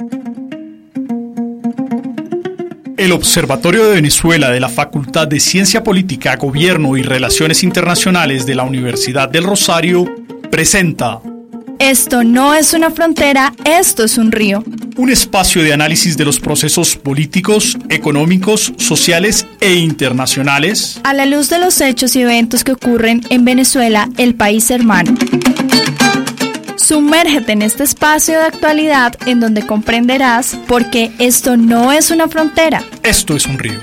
El Observatorio de Venezuela de la Facultad de Ciencia Política, Gobierno y Relaciones Internacionales de la Universidad del Rosario presenta Esto no es una frontera, esto es un río. Un espacio de análisis de los procesos políticos, económicos, sociales e internacionales A la luz de los hechos y eventos que ocurren en Venezuela, el país hermano. Sumérgete en este espacio de actualidad en donde comprenderás por qué esto no es una frontera. Esto es un río.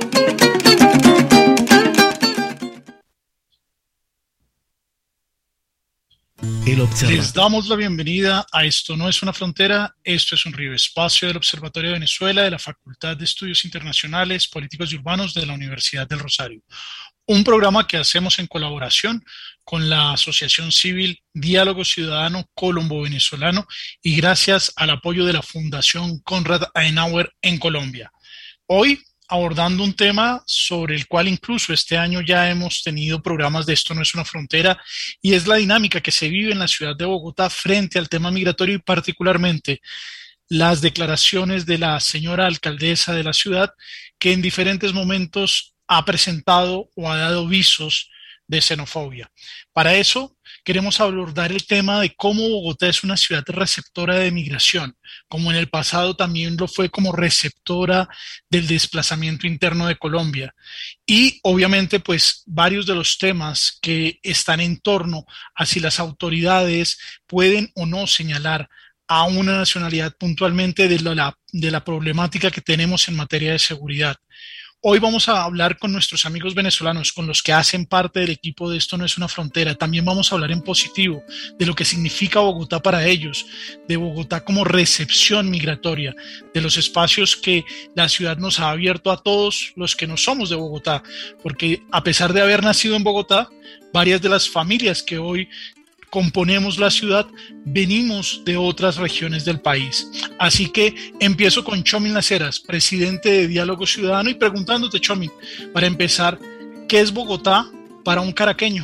Les damos la bienvenida a Esto no es una frontera, esto es un río, espacio del Observatorio de Venezuela de la Facultad de Estudios Internacionales, Políticos y Urbanos de la Universidad del Rosario. Un programa que hacemos en colaboración con la Asociación Civil Diálogo Ciudadano Colombo-Venezolano y gracias al apoyo de la Fundación Konrad Adenauer en Colombia. Hoy abordando un tema sobre el cual incluso este año ya hemos tenido programas de Esto no es una frontera, y es la dinámica que se vive en la ciudad de Bogotá frente al tema migratorio y particularmente las declaraciones de la señora alcaldesa de la ciudad, que en diferentes momentos ha presentado o ha dado visos de xenofobia. Para eso queremos abordar el tema de cómo Bogotá es una ciudad receptora de migración, como en el pasado también lo fue como receptora del desplazamiento interno de Colombia. Y obviamente pues varios de los temas que están en torno a si las autoridades pueden o no señalar a una nacionalidad puntualmente de la problemática que tenemos en materia de seguridad. Hoy vamos a hablar con nuestros amigos venezolanos, con los que hacen parte del equipo de Esto no es una frontera. También vamos a hablar en positivo de lo que significa Bogotá para ellos, de Bogotá como recepción migratoria, de los espacios que la ciudad nos ha abierto a todos los que no somos de Bogotá, porque a pesar de haber nacido en Bogotá, varias de las familias que hoy componemos la ciudad, venimos de otras regiones del país. Así que empiezo con Chomil Naceras, presidente de Diálogo Ciudadano, y preguntándote, Chomil, para empezar, ¿qué es Bogotá para un caraqueño?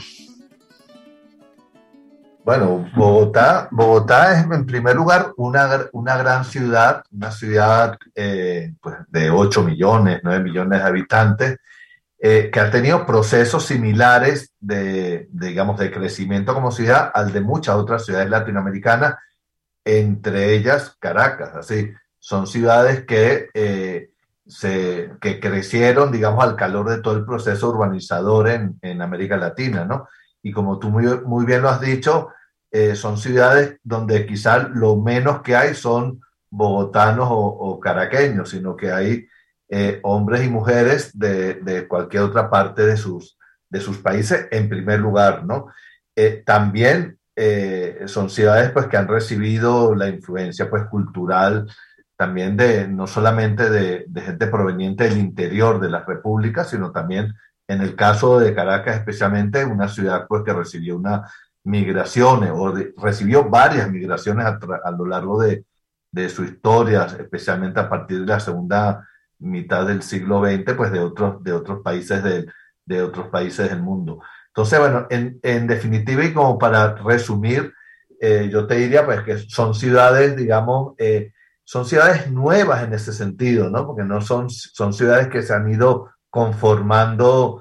Bueno, Bogotá es en primer lugar una gran ciudad, una ciudad pues de 8 millones, 9 millones de habitantes, que ha tenido procesos similares digamos, de crecimiento como ciudad al de muchas otras ciudades latinoamericanas, entre ellas Caracas. Así, son ciudades que crecieron, digamos, al calor de todo el proceso urbanizador en América Latina, ¿no? Y como tú muy bien lo has dicho, son ciudades donde quizás lo menos que hay son bogotanos o caraqueños, sino que hay hombres y mujeres de cualquier otra parte de sus países en primer lugar, ¿no? También son ciudades pues que han recibido la influencia pues cultural también no solamente de gente proveniente del interior de las repúblicas, sino también en el caso de Caracas especialmente, una ciudad pues que recibió migraciones recibió varias migraciones a lo largo de su historia, especialmente a partir de la segunda mitad del siglo XX, pues de otros países de otros países del mundo. Entonces, bueno, en definitiva y como para resumir, yo te diría pues que son ciudades, digamos, son ciudades nuevas en ese sentido, ¿no? Porque no son ciudades que se han ido conformando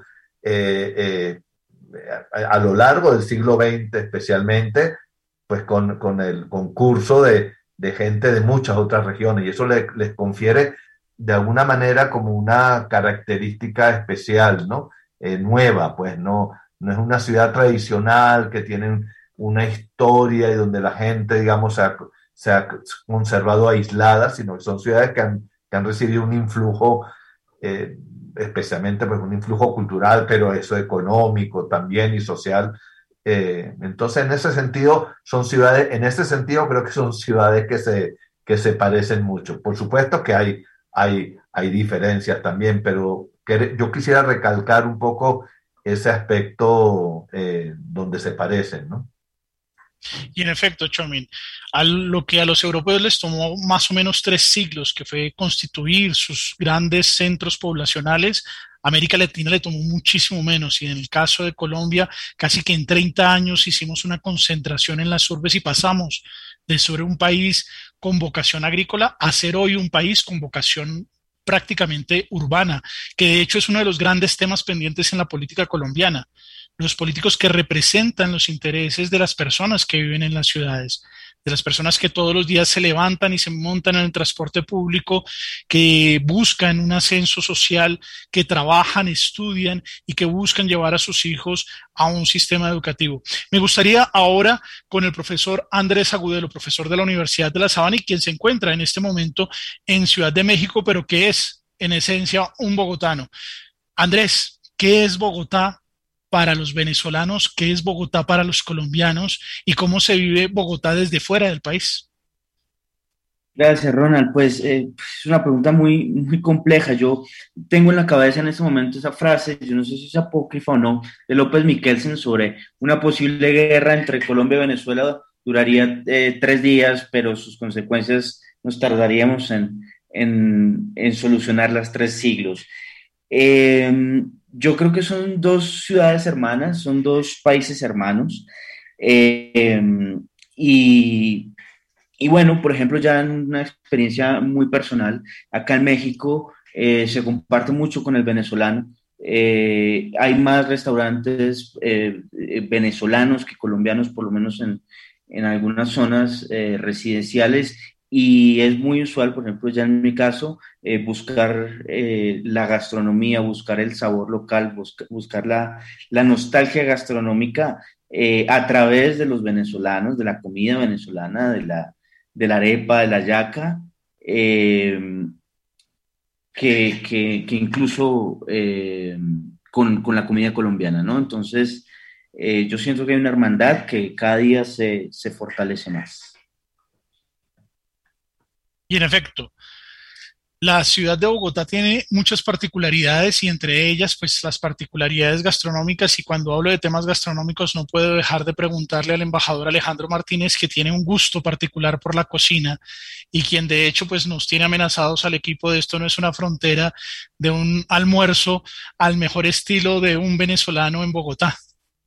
a lo largo del siglo XX especialmente, pues con el concurso de gente de muchas otras regiones, y eso les confiere de alguna manera como una característica especial, ¿no? Nueva, pues no es una ciudad tradicional que tiene una historia y donde la gente, digamos, se ha conservado aislada, sino que son ciudades que han recibido un influjo, especialmente pues un influjo cultural, pero eso económico también y social. Entonces, en ese sentido creo que son ciudades que se parecen mucho. Por supuesto que hay diferencias también, pero yo quisiera recalcar un poco ese aspecto donde se parecen, ¿no? Y en efecto, Chomil, a lo que a los europeos les tomó más o menos 3 siglos, que fue constituir sus grandes centros poblacionales, América Latina le tomó muchísimo menos, y en el caso de Colombia, casi que en 30 años hicimos una concentración en las urbes y pasamos de ser un país con vocación agrícola a ser hoy un país con vocación prácticamente urbana, que de hecho es uno de los grandes temas pendientes en la política colombiana. Los políticos que representan los intereses de las personas que viven en las ciudades, de las personas que todos los días se levantan y se montan en el transporte público, que buscan un ascenso social, que trabajan, estudian y que buscan llevar a sus hijos a un sistema educativo. Me gustaría ahora con el profesor Andrés Agudelo, profesor de la Universidad de La Sabana y quien se encuentra en este momento en Ciudad de México, pero que es en esencia un bogotano. Andrés, ¿qué es Bogotá para los venezolanos? ¿Qué es Bogotá para los colombianos? ¿Y cómo se vive Bogotá desde fuera del país? Gracias, Ronald. Pues es una pregunta muy, muy compleja. Yo tengo en la cabeza en este momento esa frase, yo no sé si es apócrifa o no, de López Miquelsen sobre una posible guerra entre Colombia y Venezuela. Duraría 3 días, pero sus consecuencias nos tardaríamos en solucionar las 3 siglos. Yo creo que son 2 ciudades hermanas, son 2 países hermanos. Y bueno, por ejemplo, ya en una experiencia muy personal, acá en México se comparte mucho con el venezolano. Hay más restaurantes venezolanos que colombianos, por lo menos en algunas zonas residenciales, y es muy usual, por ejemplo, ya en mi caso, buscar la gastronomía, buscar el sabor local, buscar la nostalgia gastronómica a través de los venezolanos, de la comida venezolana, de la arepa, de la yaca, que incluso con la comida colombiana, ¿no? Entonces, yo siento que hay una hermandad que cada día se fortalece más. Y en efecto, la ciudad de Bogotá tiene muchas particularidades y entre ellas, pues las particularidades gastronómicas. Y cuando hablo de temas gastronómicos, no puedo dejar de preguntarle al embajador Alejandro Martínez, que tiene un gusto particular por la cocina y quien de hecho, pues nos tiene amenazados al equipo de Esto No Es Una Frontera de un almuerzo al mejor estilo de un venezolano en Bogotá.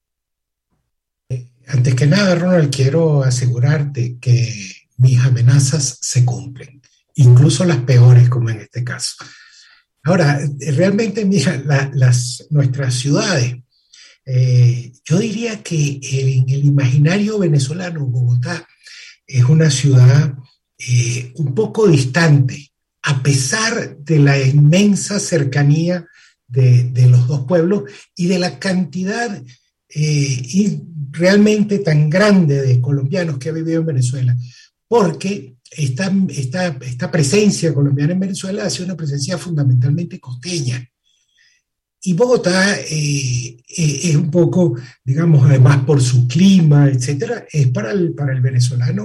Antes que nada, Ronald, quiero asegurarte que mis amenazas se cumplen, incluso las peores, como en este caso. Ahora, realmente, mira, nuestras ciudades, yo diría que en el imaginario venezolano, Bogotá es una ciudad un poco distante, a pesar de la inmensa cercanía de los 2 pueblos y de la cantidad y realmente tan grande de colombianos que ha vivido en Venezuela, porque esta presencia colombiana en Venezuela ha sido una presencia fundamentalmente costeña. Y Bogotá es un poco, digamos, además por su clima, etcétera, es para el venezolano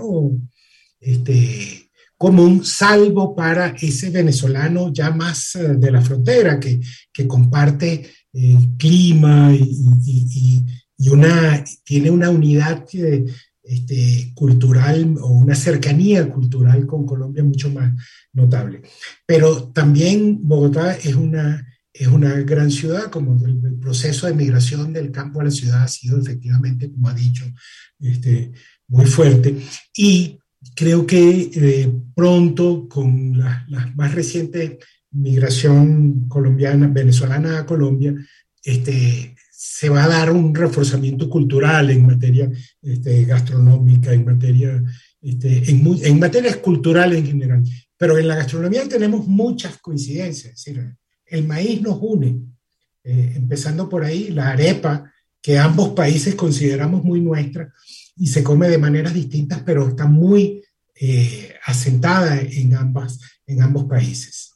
común, salvo para ese venezolano ya más de la frontera, que comparte clima y tiene una unidad cultural o una cercanía cultural con Colombia mucho más notable. Pero también Bogotá es una gran ciudad, como el proceso de migración del campo a la ciudad ha sido efectivamente, como ha dicho, muy fuerte. Y creo que pronto, con la más reciente migración venezolana a Colombia, se va a dar un reforzamiento cultural en materia gastronómica, en materias culturales en general. Pero en la gastronomía tenemos muchas coincidencias. Es decir, el maíz nos une, empezando por ahí, la arepa, que ambos países consideramos muy nuestra y se come de maneras distintas, pero está muy asentada en ambos países.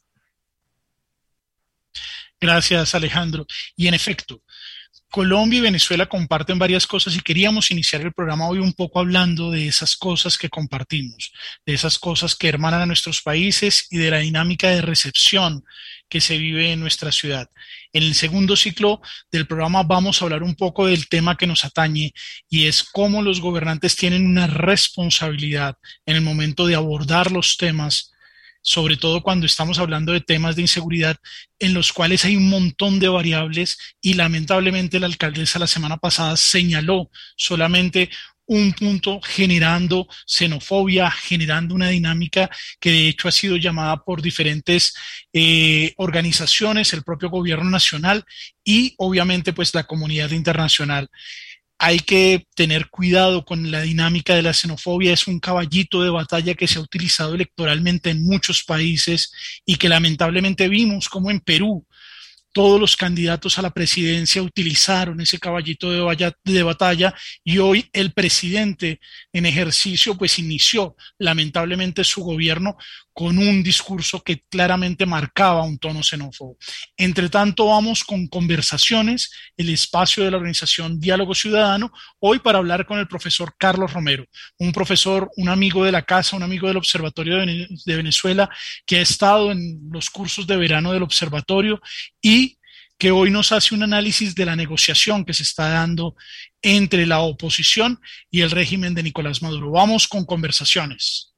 Gracias, Alejandro. Y en efecto, Colombia y Venezuela comparten varias cosas y queríamos iniciar el programa hoy un poco hablando de esas cosas que compartimos, de esas cosas que hermanan a nuestros países y de la dinámica de recepción que se vive en nuestra ciudad. En el segundo ciclo del programa vamos a hablar un poco del tema que nos atañe y es cómo los gobernantes tienen una responsabilidad en el momento de abordar los temas sobre todo cuando estamos hablando de temas de inseguridad en los cuales hay un montón de variables y lamentablemente la alcaldesa la semana pasada señaló solamente un punto, generando xenofobia, generando una dinámica que de hecho ha sido llamada por diferentes organizaciones, el propio gobierno nacional y obviamente pues la comunidad internacional. Hay que tener cuidado con la dinámica de la xenofobia, es un caballito de batalla que se ha utilizado electoralmente en muchos países y que lamentablemente vimos como en Perú todos los candidatos a la presidencia utilizaron ese caballito de batalla y hoy el presidente en ejercicio pues inició lamentablemente su gobierno con un discurso que claramente marcaba un tono xenófobo. Entre tanto, vamos con Conversaciones, el espacio de la organización Diálogo Ciudadano, hoy para hablar con el profesor Carlos Romero, un profesor, un amigo de la casa, un amigo del Observatorio de Venezuela, que ha estado en los cursos de verano del observatorio y que hoy nos hace un análisis de la negociación que se está dando entre la oposición y el régimen de Nicolás Maduro. Vamos con Conversaciones.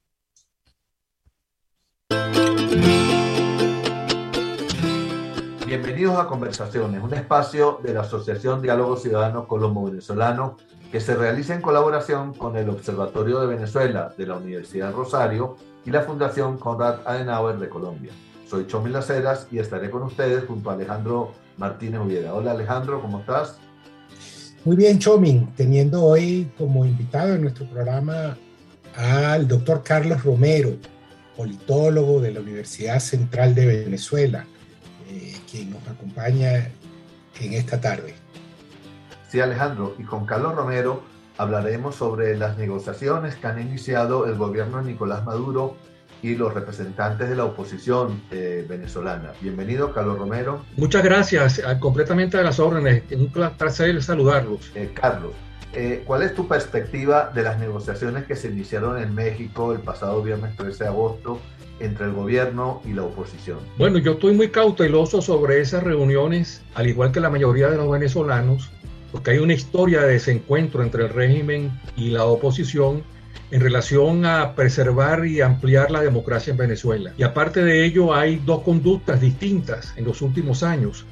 Bienvenidos a Conversaciones, un espacio de la Asociación Diálogo Ciudadano Colombo-Venezolano que se realiza en colaboración con el Observatorio de Venezuela de la Universidad Rosario y la Fundación Konrad Adenauer de Colombia. Soy Chomil Las Heras y estaré con ustedes junto a Alejandro Martínez Ubiera. Hola Alejandro, ¿cómo estás? Muy bien, Chomil, teniendo hoy como invitado en nuestro programa al doctor Carlos Romero, politólogo de la Universidad Central de Venezuela, quien nos acompaña en esta tarde. Sí, Alejandro, y con Carlos Romero hablaremos sobre las negociaciones que han iniciado el gobierno de Nicolás Maduro y los representantes de la oposición venezolana. Bienvenido, Carlos Romero. Muchas gracias, completamente a las órdenes. Un placer saludarlos. Carlos, ¿cuál es tu perspectiva de las negociaciones que se iniciaron en México el pasado viernes 13 de agosto entre el gobierno y la oposición? Bueno, yo estoy muy cauteloso sobre esas reuniones, al igual que la mayoría de los venezolanos, porque hay una historia de desencuentro entre el régimen y la oposición en relación a preservar y ampliar la democracia en Venezuela. Y aparte de ello, hay dos conductas distintas en los últimos años.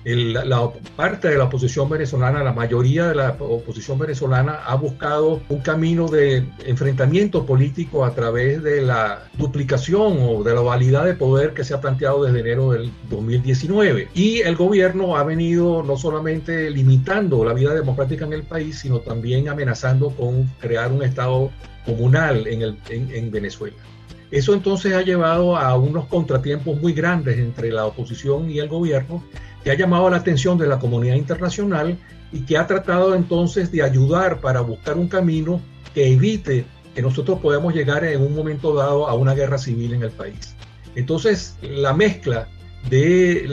La parte de la oposición venezolana, la mayoría de la oposición venezolana ha buscado un camino de enfrentamiento político a través de la duplicación o de la dualidad de poder que se ha planteado desde enero del 2019. Y el gobierno ha venido no solamente limitando la vida democrática en el país, sino también amenazando con crear un estado comunal en Venezuela. Eso entonces ha llevado a unos contratiempos muy grandes entre la oposición y el gobierno, que ha llamado la atención de la comunidad internacional y que ha tratado entonces de ayudar para buscar un camino que evite que nosotros podamos llegar en un momento dado a una guerra civil en el país. Entonces, la mezcla de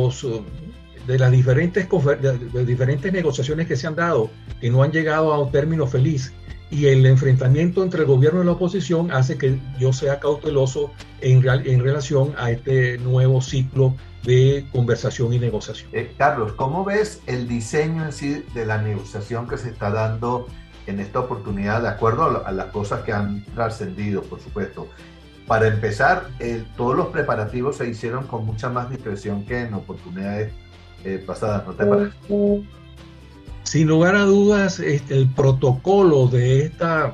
las diferentes negociaciones que se han dado, que no han llegado a un término feliz, y el enfrentamiento entre el gobierno y la oposición hace que yo sea cauteloso en relación a este nuevo ciclo de conversación y negociación. Carlos, ¿cómo ves el diseño en sí de la negociación que se está dando en esta oportunidad, de acuerdo a las cosas que han trascendido, por supuesto? Para empezar, todos los preparativos se hicieron con mucha más discreción que en oportunidades pasadas, ¿no te parece? Sin lugar a dudas, el protocolo de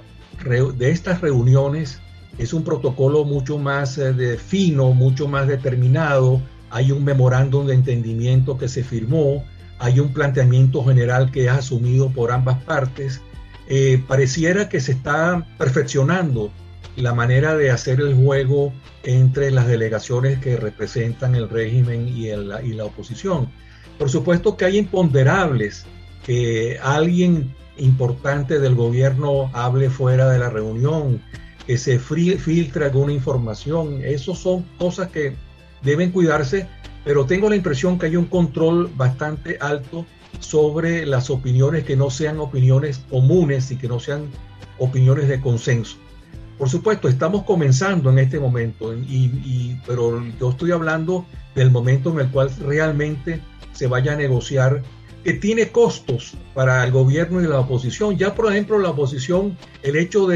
estas reuniones es un protocolo mucho más fino, mucho más determinado. Hay un memorándum de entendimiento que se firmó, hay un planteamiento general que es asumido por ambas partes. Pareciera que se está perfeccionando la manera de hacer el juego entre las delegaciones que representan el régimen y la oposición. Por supuesto que hay imponderables, que alguien importante del gobierno hable fuera de la reunión, que se filtre alguna información. Esas son cosas que deben cuidarse, pero tengo la impresión que hay un control bastante alto sobre las opiniones que no sean opiniones comunes y que no sean opiniones de consenso. Por supuesto, estamos comenzando en este momento, pero yo estoy hablando del momento en el cual realmente se vaya a negociar, que tiene costos para el gobierno y la oposición. Ya, por ejemplo, la oposición, el hecho de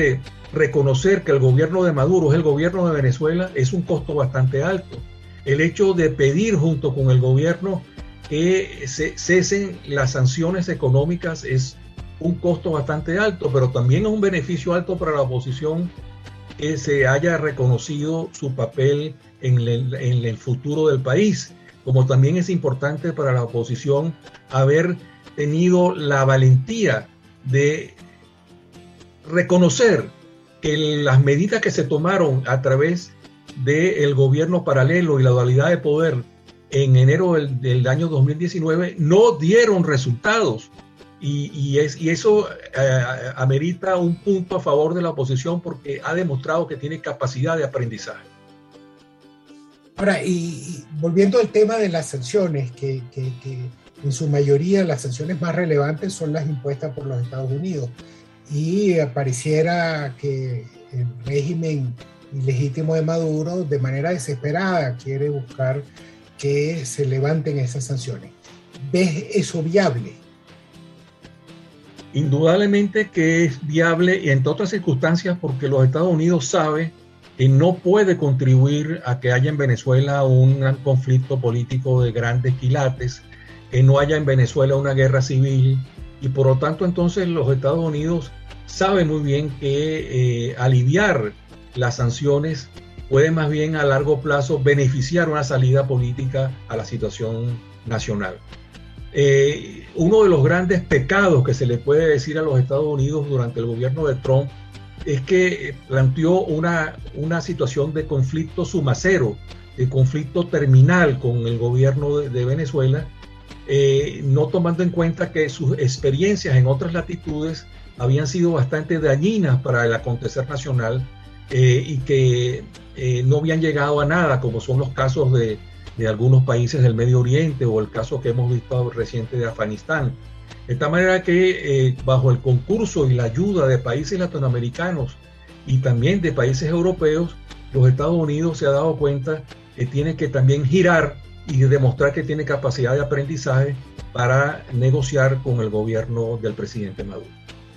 reconocer que el gobierno de Maduro es el gobierno de Venezuela es un costo bastante alto. El hecho de pedir junto con el gobierno que se cesen las sanciones económicas es un costo bastante alto, pero también es un beneficio alto para la oposición que se haya reconocido su papel en el futuro del país, como también es importante para la oposición haber tenido la valentía de reconocer que las medidas que se tomaron a través del gobierno paralelo y la dualidad de poder en enero del año 2019 no dieron resultados. Y eso amerita un punto a favor de la oposición porque ha demostrado que tiene capacidad de aprendizaje. Ahora, y volviendo al tema de las sanciones, que en su mayoría las sanciones más relevantes son las impuestas por los Estados Unidos, y pareciera que el régimen ilegítimo de Maduro de manera desesperada quiere buscar que se levanten esas sanciones. ¿Ves eso viable? Indudablemente que es viable, y entre otras circunstancias porque los Estados Unidos sabe que no puede contribuir a que haya en Venezuela un gran conflicto político de grandes quilates, que no haya en Venezuela una guerra civil, y por lo tanto entonces los Estados Unidos saben muy bien que aliviar las sanciones puede más bien a largo plazo beneficiar una salida política a la situación nacional. Uno de los grandes pecados que se le puede decir a los Estados Unidos durante el gobierno de Trump es que planteó una situación de conflicto sumacero, de conflicto terminal con el gobierno de Venezuela, no tomando en cuenta que sus experiencias en otras latitudes habían sido bastante dañinas para el acontecer nacional y que no habían llegado a nada, como son los casos de algunos países del Medio Oriente o el caso que hemos visto reciente de Afganistán. De tal manera que bajo el concurso y la ayuda de países latinoamericanos y también de países europeos, los Estados Unidos se ha dado cuenta que tiene que también girar y demostrar que tiene capacidad de aprendizaje para negociar con el gobierno del presidente Maduro.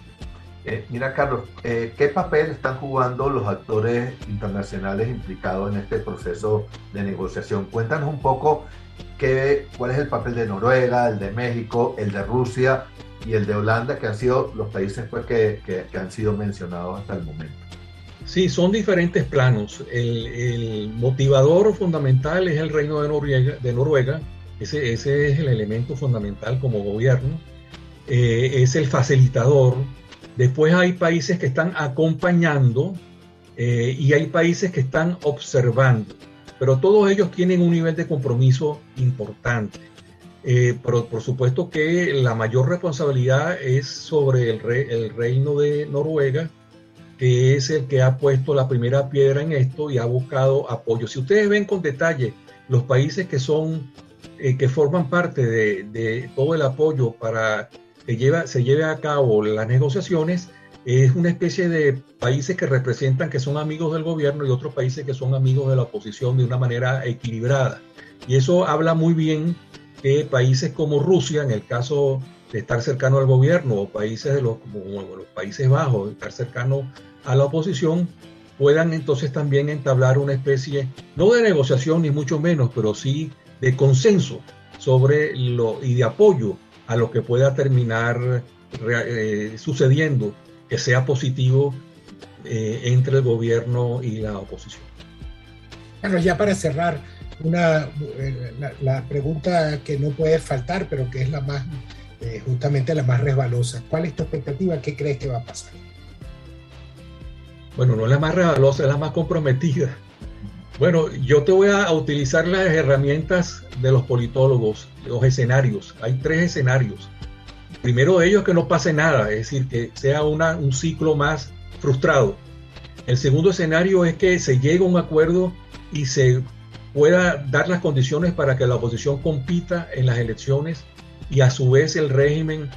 Mira, Carlos, ¿qué papel están jugando los actores internacionales implicados en este proceso de negociación? Cuéntanos un poco cuál es el papel de Noruega, el de México, el de Rusia y el de Holanda, que han sido los países pues, que han sido mencionados hasta el momento. Sí, son diferentes planos. El motivador fundamental es el Reino de Noruega. Ese es el elemento fundamental como gobierno. Es el facilitador. Después hay países que están acompañando y hay países que están observando, pero todos ellos tienen un nivel de compromiso importante. Pero por supuesto que la mayor responsabilidad es sobre el Reino de Noruega, que es el que ha puesto la primera piedra en esto y ha buscado apoyo. Si ustedes ven con detalle los países que forman parte de todo el apoyo para se lleve a cabo las negociaciones, es una especie de países que representan que son amigos del gobierno y otros países que son amigos de la oposición de una manera equilibrada. Y eso habla muy bien que países como Rusia, en el caso de estar cercano al gobierno, o países como los Países Bajos, de estar cercano a la oposición, puedan entonces también entablar una especie, no de negociación ni mucho menos, pero sí de consenso y de apoyo a lo que pueda terminar sucediendo, que sea positivo entre el gobierno y la oposición. Bueno, ya para cerrar, la pregunta que no puede faltar, pero que es la más, justamente la más resbalosa. ¿Cuál es tu expectativa? ¿Qué crees que va a pasar? Bueno, no es la más resbalosa, es la más comprometida. Bueno, yo te voy a utilizar las herramientas de los politólogos, los escenarios. Hay 3 escenarios. El primero de ellos es que no pase nada, es decir, que sea un ciclo más frustrado. El segundo escenario es que se llegue a un acuerdo y se pueda dar las condiciones para que la oposición compita en las elecciones y a su vez el régimen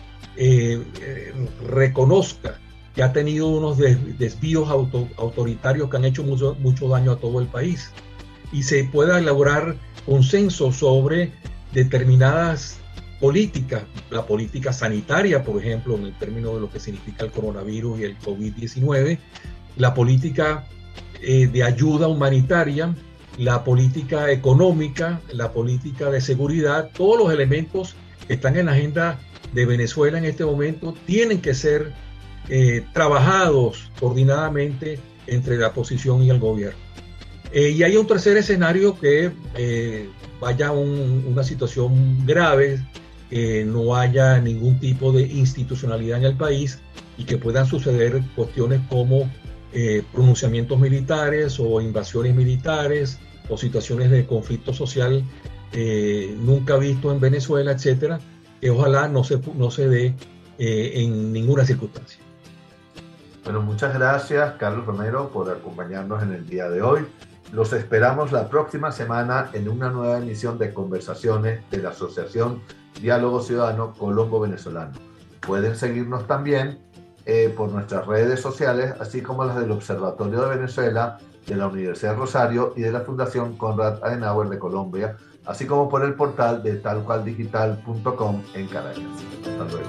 reconozca que ha tenido unos desvíos autoritarios que han hecho mucho daño a todo el país y se pueda lograr consenso sobre determinadas políticas, la política sanitaria, por ejemplo, en el término de lo que significa el coronavirus y el COVID-19, la política de ayuda humanitaria, la política económica, la política de seguridad, todos los elementos que están en la agenda de Venezuela en este momento tienen que ser trabajados coordinadamente entre la oposición y el gobierno. Y hay un tercer escenario que vaya a una situación grave, que no haya ningún tipo de institucionalidad en el país y que puedan suceder cuestiones como pronunciamientos militares o invasiones militares o situaciones de conflicto social nunca visto en Venezuela, etcétera, que ojalá no se dé en ninguna circunstancia. Bueno, muchas gracias, Carlos Romero, por acompañarnos en el día de hoy. Los esperamos la próxima semana en una nueva emisión de Conversaciones de la Asociación Diálogo Ciudadano Colombo-Venezolano. Pueden seguirnos también por nuestras redes sociales, así como las del Observatorio de Venezuela, de la Universidad de Rosario y de la Fundación Konrad Adenauer de Colombia, así como por el portal de talcualdigital.com en Caracas. Hasta luego.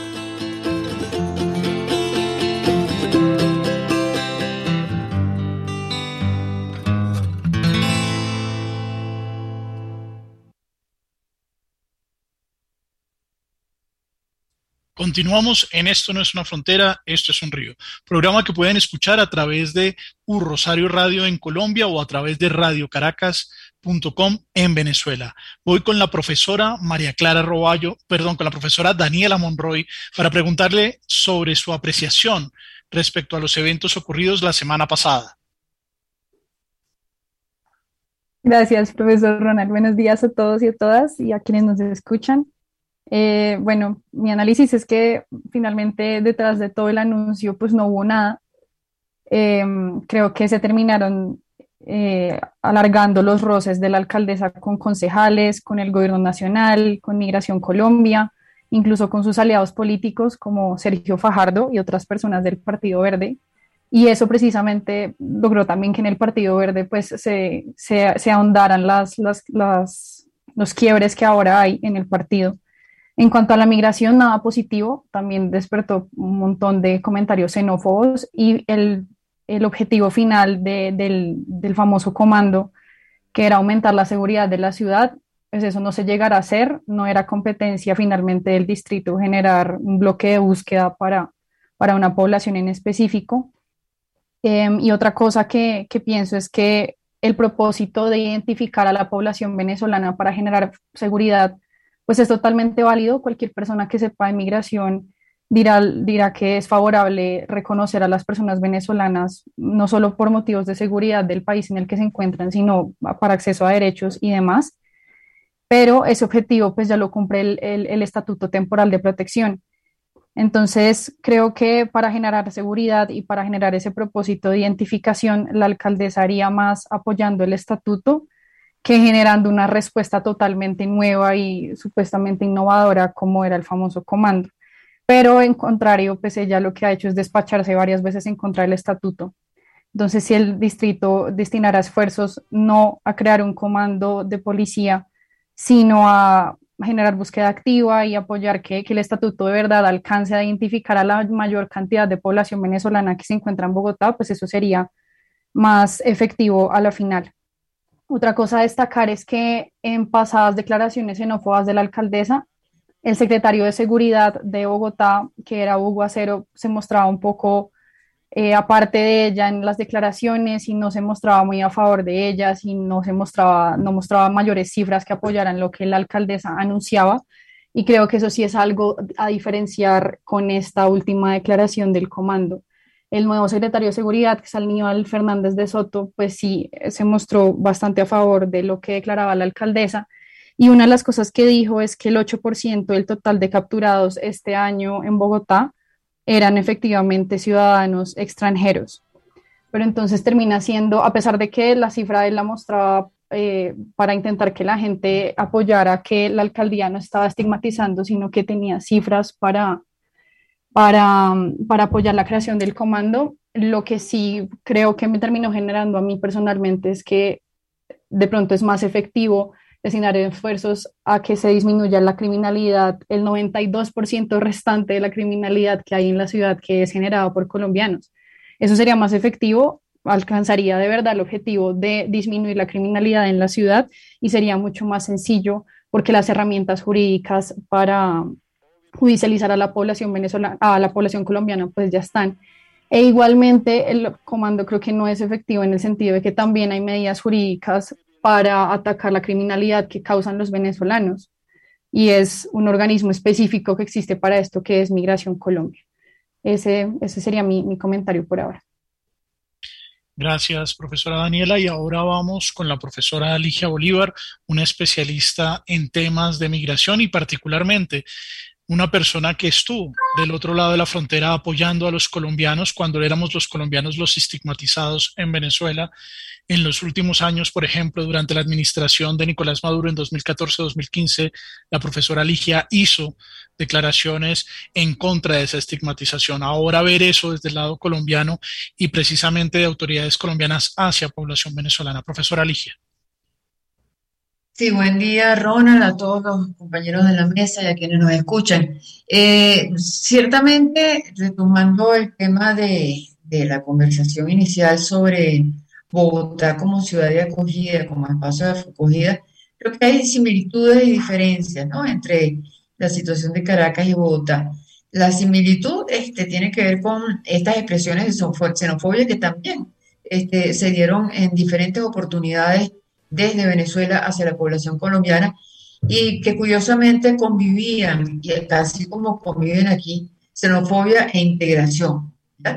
Continuamos en Esto no es una frontera, esto es un río. Programa que pueden escuchar a través de Rosario Radio en Colombia o a través de radiocaracas.com en Venezuela. Voy con la profesora con la profesora Daniela Monroy para preguntarle sobre su apreciación respecto a los eventos ocurridos la semana pasada. Gracias, profesor Ronald. Buenos días a todos y a todas y a quienes nos escuchan. Bueno, mi análisis es que finalmente detrás de todo el anuncio pues no hubo nada. Creo que se terminaron alargando los roces de la alcaldesa con concejales, con el gobierno nacional, con Migración Colombia, incluso con sus aliados políticos como Sergio Fajardo y otras personas del Partido Verde. Y eso precisamente logró también que en el Partido Verde pues se ahondaran los quiebres que ahora hay en el partido. En cuanto a la migración, nada positivo, también despertó un montón de comentarios xenófobos y el objetivo final del famoso comando, que era aumentar la seguridad de la ciudad, pues eso no se llegará a hacer, no era competencia finalmente del distrito generar un bloque de búsqueda para una población en específico. Y otra cosa que pienso es que el propósito de identificar a la población venezolana para generar seguridad pues es totalmente válido. Cualquier persona que sepa de migración dirá que es favorable reconocer a las personas venezolanas, no solo por motivos de seguridad del país en el que se encuentran, sino para acceso a derechos y demás. Pero ese objetivo pues ya lo cumple el Estatuto Temporal de Protección. Entonces, creo que para generar seguridad y para generar ese propósito de identificación, la alcaldesa haría más apoyando el estatuto que generando una respuesta totalmente nueva y supuestamente innovadora como era el famoso comando. Pero en contrario, pues ella lo que ha hecho es despacharse varias veces en contra del estatuto. Entonces, si el distrito destinara esfuerzos no a crear un comando de policía, sino a generar búsqueda activa y apoyar que el estatuto de verdad alcance a identificar a la mayor cantidad de población venezolana que se encuentra en Bogotá, pues eso sería más efectivo a la final. Otra cosa a destacar es que en pasadas declaraciones xenófobas de la alcaldesa, el secretario de Seguridad de Bogotá, que era Hugo Acero, se mostraba un poco aparte de ella en las declaraciones y no se mostraba muy a favor de ellas y no mostraba mayores cifras que apoyaran lo que la alcaldesa anunciaba. Y creo que eso sí es algo a diferenciar con esta última declaración del comando. El nuevo secretario de Seguridad, que es Aníbal Fernández de Soto, pues sí se mostró bastante a favor de lo que declaraba la alcaldesa. Y una de las cosas que dijo es que el 8% del total de capturados este año en Bogotá eran efectivamente ciudadanos extranjeros. Pero entonces termina siendo, a pesar de que la cifra él la mostraba para intentar que la gente apoyara que la alcaldía no estaba estigmatizando, sino que tenía cifras para apoyar la creación del comando. Lo que sí creo que me terminó generando a mí personalmente es que de pronto es más efectivo destinar esfuerzos a que se disminuya la criminalidad, el 92% restante de la criminalidad que hay en la ciudad que es generada por colombianos. Eso sería más efectivo, alcanzaría de verdad el objetivo de disminuir la criminalidad en la ciudad y sería mucho más sencillo porque las herramientas jurídicas para judicializar a la población venezolana, a la población colombiana, pues ya están. E igualmente el comando creo que no es efectivo en el sentido de que también hay medidas jurídicas para atacar la criminalidad que causan los venezolanos y es un organismo específico que existe para esto que es Migración Colombia. Ese sería mi comentario por ahora. Gracias, profesora Daniela. Y ahora vamos con la profesora Ligia Bolívar, una especialista en temas de migración y particularmente una persona que estuvo del otro lado de la frontera apoyando a los colombianos cuando éramos los colombianos los estigmatizados en Venezuela. En los últimos años, por ejemplo, durante la administración de Nicolás Maduro en 2014-2015, la profesora Ligia hizo declaraciones en contra de esa estigmatización. Ahora ver eso desde el lado colombiano y precisamente de autoridades colombianas hacia población venezolana. Profesora Ligia. Sí, buen día, Ronald, a todos los compañeros de la mesa y a quienes nos escuchan. Ciertamente, retomando el tema de la conversación inicial sobre Bogotá como ciudad de acogida, como espacio de acogida, creo que hay similitudes y diferencias, ¿no?, entre la situación de Caracas y Bogotá. La similitud tiene que ver con estas expresiones de xenofobia que también se dieron en diferentes oportunidades desde Venezuela hacia la población colombiana y que curiosamente convivían, y casi como conviven aquí, xenofobia e integración.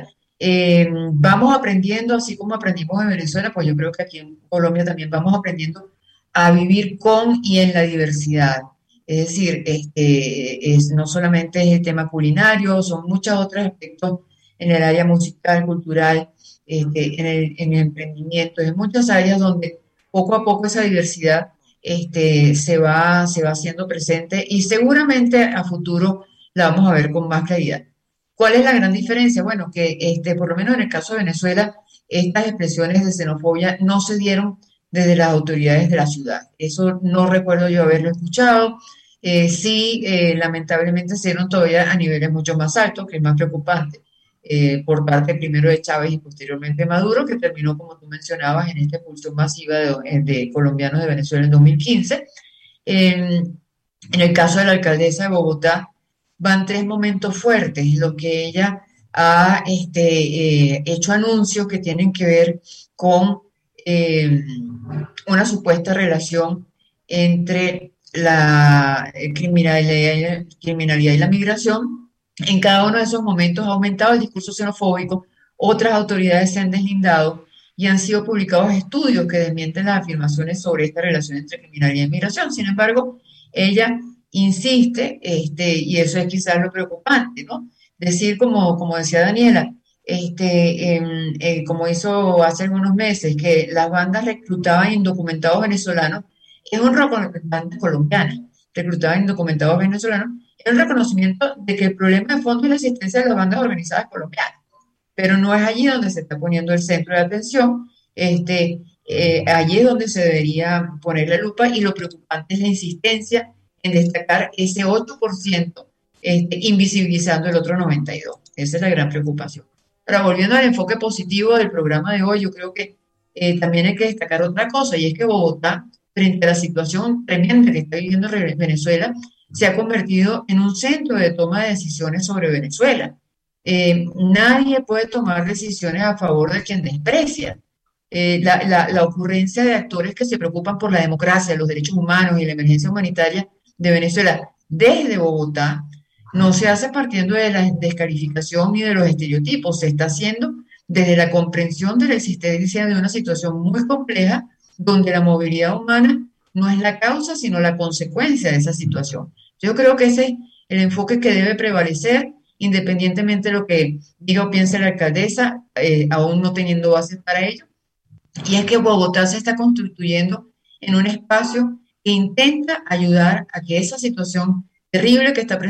Vamos aprendiendo, así como aprendimos en Venezuela, pues yo creo que aquí en Colombia también vamos aprendiendo a vivir con y en la diversidad. Es decir, no solamente es el tema culinario, son muchos otros aspectos en el área musical, cultural, en el emprendimiento, en muchas áreas donde poco a poco esa diversidad se va haciendo presente y seguramente a futuro la vamos a ver con más claridad. ¿Cuál es la gran diferencia? Bueno, que por lo menos en el caso de Venezuela, estas expresiones de xenofobia no se dieron desde las autoridades de la ciudad. Eso no recuerdo yo haberlo escuchado. Sí, lamentablemente se dieron todavía a niveles mucho más altos, que es más preocupante, por parte primero de Chávez y posteriormente Maduro, que terminó, como tú mencionabas, en esta expulsión masiva de colombianos de Venezuela en 2015. En el caso de la alcaldesa de Bogotá, van tres momentos fuertes, lo que ella ha hecho anuncios que tienen que ver con una supuesta relación entre la criminalidad y la migración. En cada uno de esos momentos ha aumentado el discurso xenofóbico, otras autoridades se han deslindado y han sido publicados estudios que desmienten las afirmaciones sobre esta relación entre criminalidad y migración. Sin embargo, ella insiste, y eso es quizás lo preocupante, ¿no? Decir, como decía Daniela, como hizo hace algunos meses, que las bandas reclutaban indocumentados venezolanos, es un reconocimiento colombiano, reclutaban indocumentados venezolanos, es un reconocimiento de que el problema de fondo es la existencia de las bandas organizadas colombianas, pero no es allí donde se está poniendo el centro de atención, allí es donde se debería poner la lupa y lo preocupante es la insistencia en destacar ese 8%, invisibilizando el otro 92%. Esa es la gran preocupación. Ahora, volviendo al enfoque positivo del programa de hoy, yo creo que también hay que destacar otra cosa, y es que Bogotá, frente a la situación tremenda que está viviendo Venezuela, se ha convertido en un centro de toma de decisiones sobre Venezuela. Nadie puede tomar decisiones a favor de quien desprecia. La ocurrencia de actores que se preocupan por la democracia, los derechos humanos y la emergencia humanitaria de Venezuela desde Bogotá no se hace partiendo de la descalificación ni de los estereotipos, se está haciendo desde la comprensión de la existencia de una situación muy compleja donde la movilidad humana no es la causa sino la consecuencia de esa situación. Yo creo que ese es el enfoque que debe prevalecer independientemente de lo que diga o piense la alcaldesa, aún no teniendo bases para ello, y es que Bogotá se está constituyendo en un espacio que intenta ayudar a que esa situación terrible que está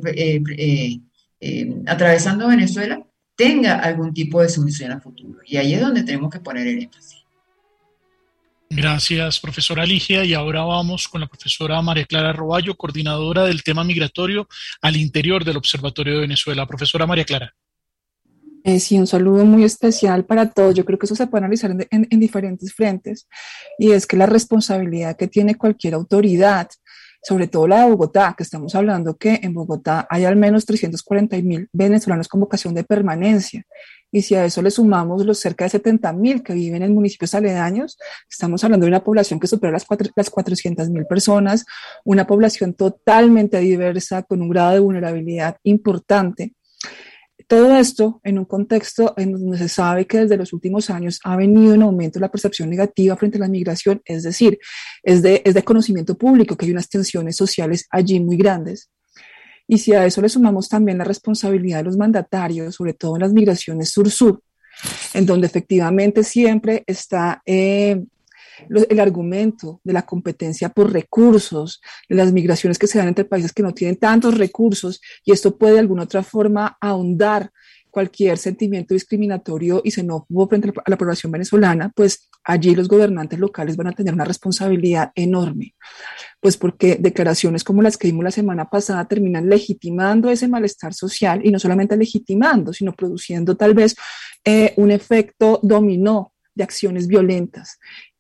atravesando Venezuela tenga algún tipo de solución a futuro. Y ahí es donde tenemos que poner el énfasis. Gracias, profesora Ligia. Y ahora vamos con la profesora María Clara Roballo, coordinadora del tema migratorio al interior del Observatorio de Venezuela. Profesora María Clara. Sí, un saludo muy especial para todos. Yo creo que eso se puede analizar en diferentes frentes, y es que la responsabilidad que tiene cualquier autoridad, sobre todo la de Bogotá, que estamos hablando que en Bogotá hay al menos 340.000 venezolanos con vocación de permanencia, y si a eso le sumamos los cerca de 70.000 que viven en municipios aledaños, estamos hablando de una población que supera las 400.000 personas, una población totalmente diversa, con un grado de vulnerabilidad importante. Todo esto en un contexto en donde se sabe que desde los últimos años ha venido en aumento la percepción negativa frente a la migración, es decir, es de conocimiento público que hay unas tensiones sociales allí muy grandes. Y si a eso le sumamos también la responsabilidad de los mandatarios, sobre todo en las migraciones sur-sur, en donde efectivamente siempre está el argumento de la competencia por recursos, de las migraciones que se dan entre países que no tienen tantos recursos, y esto puede de alguna otra forma ahondar cualquier sentimiento discriminatorio y xenófobo frente a la población venezolana, pues allí los gobernantes locales van a tener una responsabilidad enorme, pues porque declaraciones como las que vimos la semana pasada terminan legitimando ese malestar social, y no solamente legitimando, sino produciendo tal vez un efecto dominó de acciones violentas,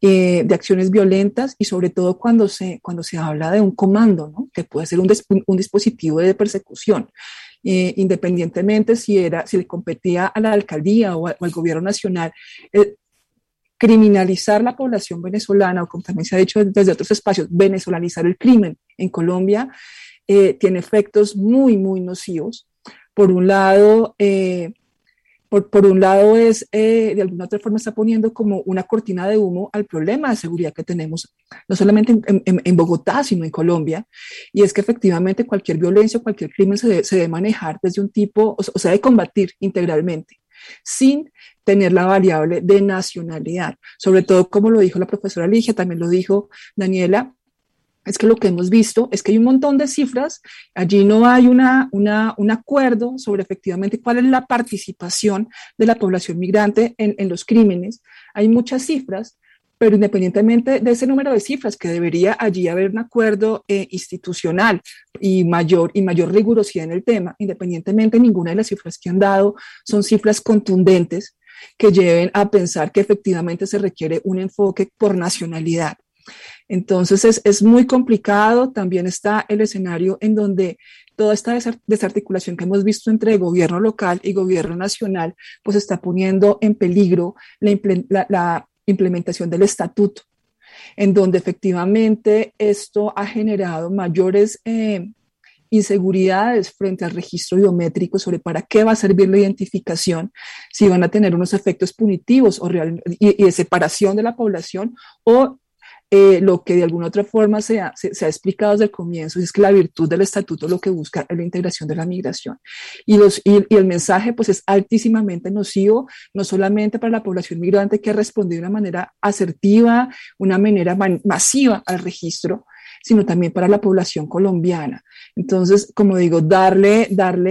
y sobre todo cuando se habla de un comando, ¿no? Que puede ser un dispositivo de persecución, independientemente si le competía a la alcaldía o al gobierno nacional. Criminalizar la población venezolana, o como también se ha dicho desde otros espacios, venezolanizar el crimen en Colombia, tiene efectos muy, muy nocivos. Por un lado, de alguna otra forma está poniendo como una cortina de humo al problema de seguridad que tenemos, no solamente en Bogotá, sino en Colombia, y es que efectivamente cualquier violencia o cualquier crimen se debe manejar desde un tipo, o sea, de combatir integralmente, sin tener la variable de nacionalidad, sobre todo como lo dijo la profesora Ligia, también lo dijo Daniela. Es que lo que hemos visto es que hay un montón de cifras, allí no hay un acuerdo sobre efectivamente cuál es la participación de la población migrante en los crímenes. Hay muchas cifras, pero independientemente de ese número de cifras, que debería allí haber un acuerdo institucional y mayor rigurosidad en el tema, independientemente, ninguna de las cifras que han dado son cifras contundentes que lleven a pensar que efectivamente se requiere un enfoque por nacionalidad. Entonces es muy complicado. También está el escenario en donde toda esta desarticulación que hemos visto entre gobierno local y gobierno nacional, pues está poniendo en peligro la implementación del estatuto, en donde efectivamente esto ha generado mayores inseguridades frente al registro biométrico sobre para qué va a servir la identificación, si van a tener unos efectos punitivos y de separación de la población, o lo que de alguna otra forma se ha explicado desde el comienzo, es que la virtud del estatuto lo que busca es la integración de la migración. Y el mensaje pues es altísimamente nocivo, no solamente para la población migrante, que ha respondido de una manera asertiva, una manera masiva al registro, sino también para la población colombiana. Entonces, como digo, darle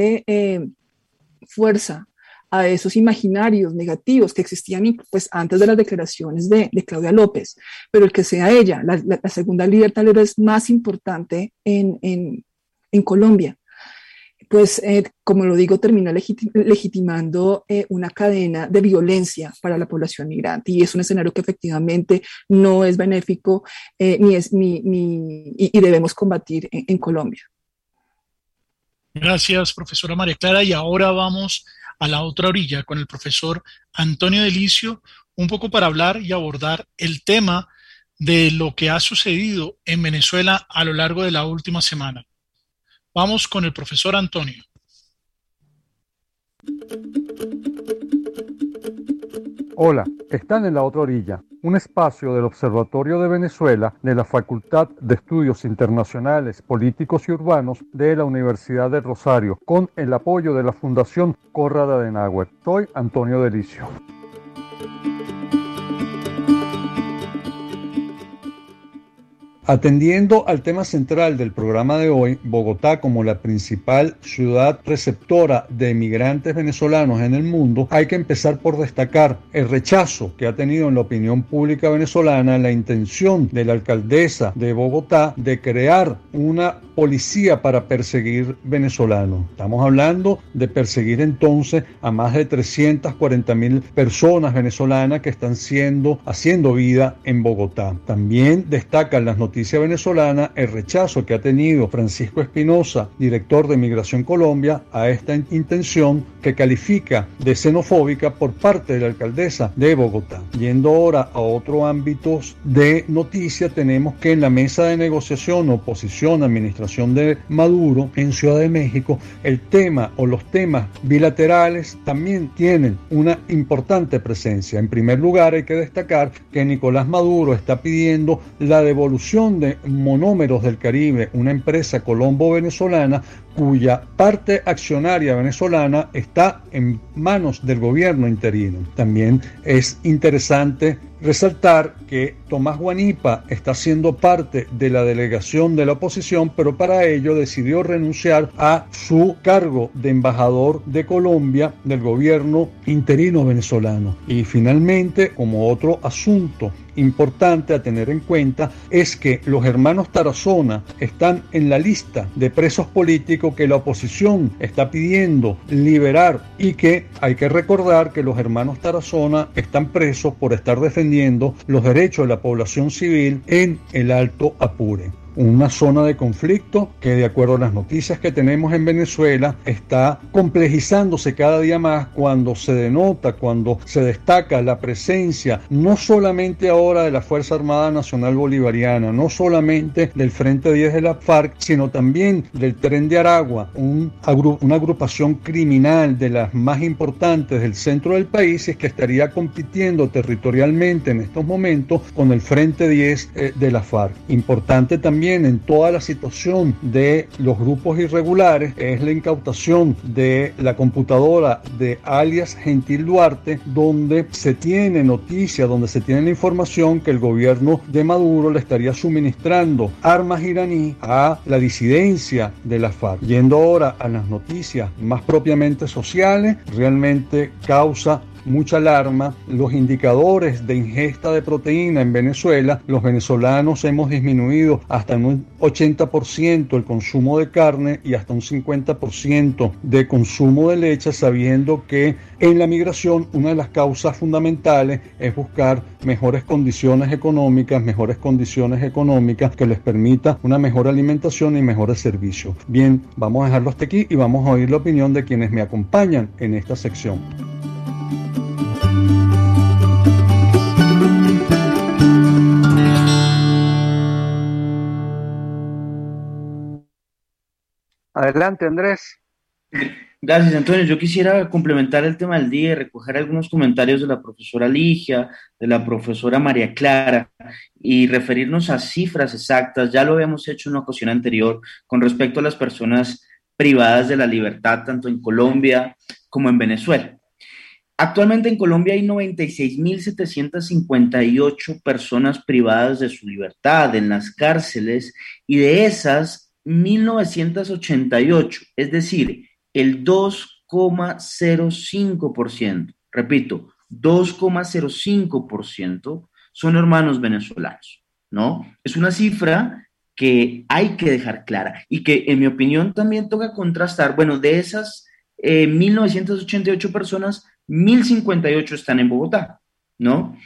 fuerza a esos imaginarios negativos que existían pues antes de las declaraciones de Claudia López, pero el que sea ella, la segunda líder tal vez más importante en Colombia, pues como lo digo, termina legitimando una cadena de violencia para la población migrante, y es un escenario que efectivamente no es benéfico y debemos combatir en Colombia. Gracias, profesora María Clara, y ahora vamos a la otra orilla con el profesor Antonio Delicio, un poco para hablar y abordar el tema de lo que ha sucedido en Venezuela a lo largo de la última semana. Vamos con el profesor Antonio. Hola, están en la otra orilla, un espacio del Observatorio de Venezuela de la Facultad de Estudios Internacionales, Políticos y Urbanos de la Universidad del Rosario, con el apoyo de la Fundación Konrad Adenauer. Soy Antonio Delicio. Atendiendo al tema central del programa de hoy, Bogotá como la principal ciudad receptora de migrantes venezolanos en el mundo, hay que empezar por destacar el rechazo que ha tenido en la opinión pública venezolana la intención de la alcaldesa de Bogotá de crear una policía para perseguir venezolanos. Estamos hablando de perseguir entonces a más de 340.000 personas venezolanas que están haciendo vida en Bogotá. También destacan las noticias venezolanas el rechazo que ha tenido Francisco Espinosa, director de Migración Colombia, a esta intención que califica de xenofóbica por parte de la alcaldesa de Bogotá. Yendo ahora a otros ámbitos de noticia, tenemos que en la mesa de negociación oposición-administración de Maduro en Ciudad de México, el tema o los temas bilaterales también tienen una importante presencia. En primer lugar, hay que destacar que Nicolás Maduro está pidiendo la devolución de Monómeros del Caribe, una empresa colombo-venezolana cuya parte accionaria venezolana está en manos del gobierno interino. También es interesante resaltar que Tomás Guanipa está siendo parte de la delegación de la oposición, pero para ello decidió renunciar a su cargo de embajador de Colombia del gobierno interino venezolano. Y finalmente, como otro asunto importante a tener en cuenta, es que los hermanos Tarazona están en la lista de presos políticos que la oposición está pidiendo liberar, y que hay que recordar que los hermanos Tarazona están presos por estar defendiendo los derechos de la población civil en el Alto Apure. Una zona de conflicto que, de acuerdo a las noticias que tenemos en Venezuela, está complejizándose cada día más cuando se destaca la presencia no solamente ahora de la Fuerza Armada Nacional Bolivariana, no solamente del Frente 10 de la FARC, sino también del Tren de Aragua, una agrupación criminal de las más importantes del centro del país, y que estaría compitiendo territorialmente en estos momentos con el Frente 10 de la FARC. Importante también en toda la situación de los grupos irregulares es la incautación de la computadora de alias Gentil Duarte, donde se tiene noticia, donde se tiene la información que el gobierno de Maduro le estaría suministrando armas iraní a la disidencia de la FARC. Yendo ahora a las noticias más propiamente sociales, realmente causa mucha alarma los indicadores de ingesta de proteína en Venezuela. Los venezolanos hemos disminuido hasta un 80% el consumo de carne y hasta un 50% de consumo de leche, sabiendo que en la migración una de las causas fundamentales es buscar mejores condiciones económicas que les permita una mejor alimentación y mejores servicios. Bien, vamos a dejarlo hasta aquí y vamos a oír la opinión de quienes me acompañan en esta sección. Adelante, Andrés. Gracias, Antonio. Yo quisiera complementar el tema del día y recoger algunos comentarios de la profesora Ligia, de la profesora María Clara, y referirnos a cifras exactas. Ya lo habíamos hecho en una ocasión anterior con respecto a las personas privadas de la libertad, tanto en Colombia como en Venezuela. Actualmente en Colombia hay 96.758 personas privadas de su libertad en las cárceles, y de esas 1.988, es decir, el 2,05%, repito, 2,05% son hermanos venezolanos, ¿no? Es una cifra que hay que dejar clara y que, en mi opinión, también toca contrastar. Bueno, de esas 1.988 personas, 1.058 están en Bogotá, ¿no?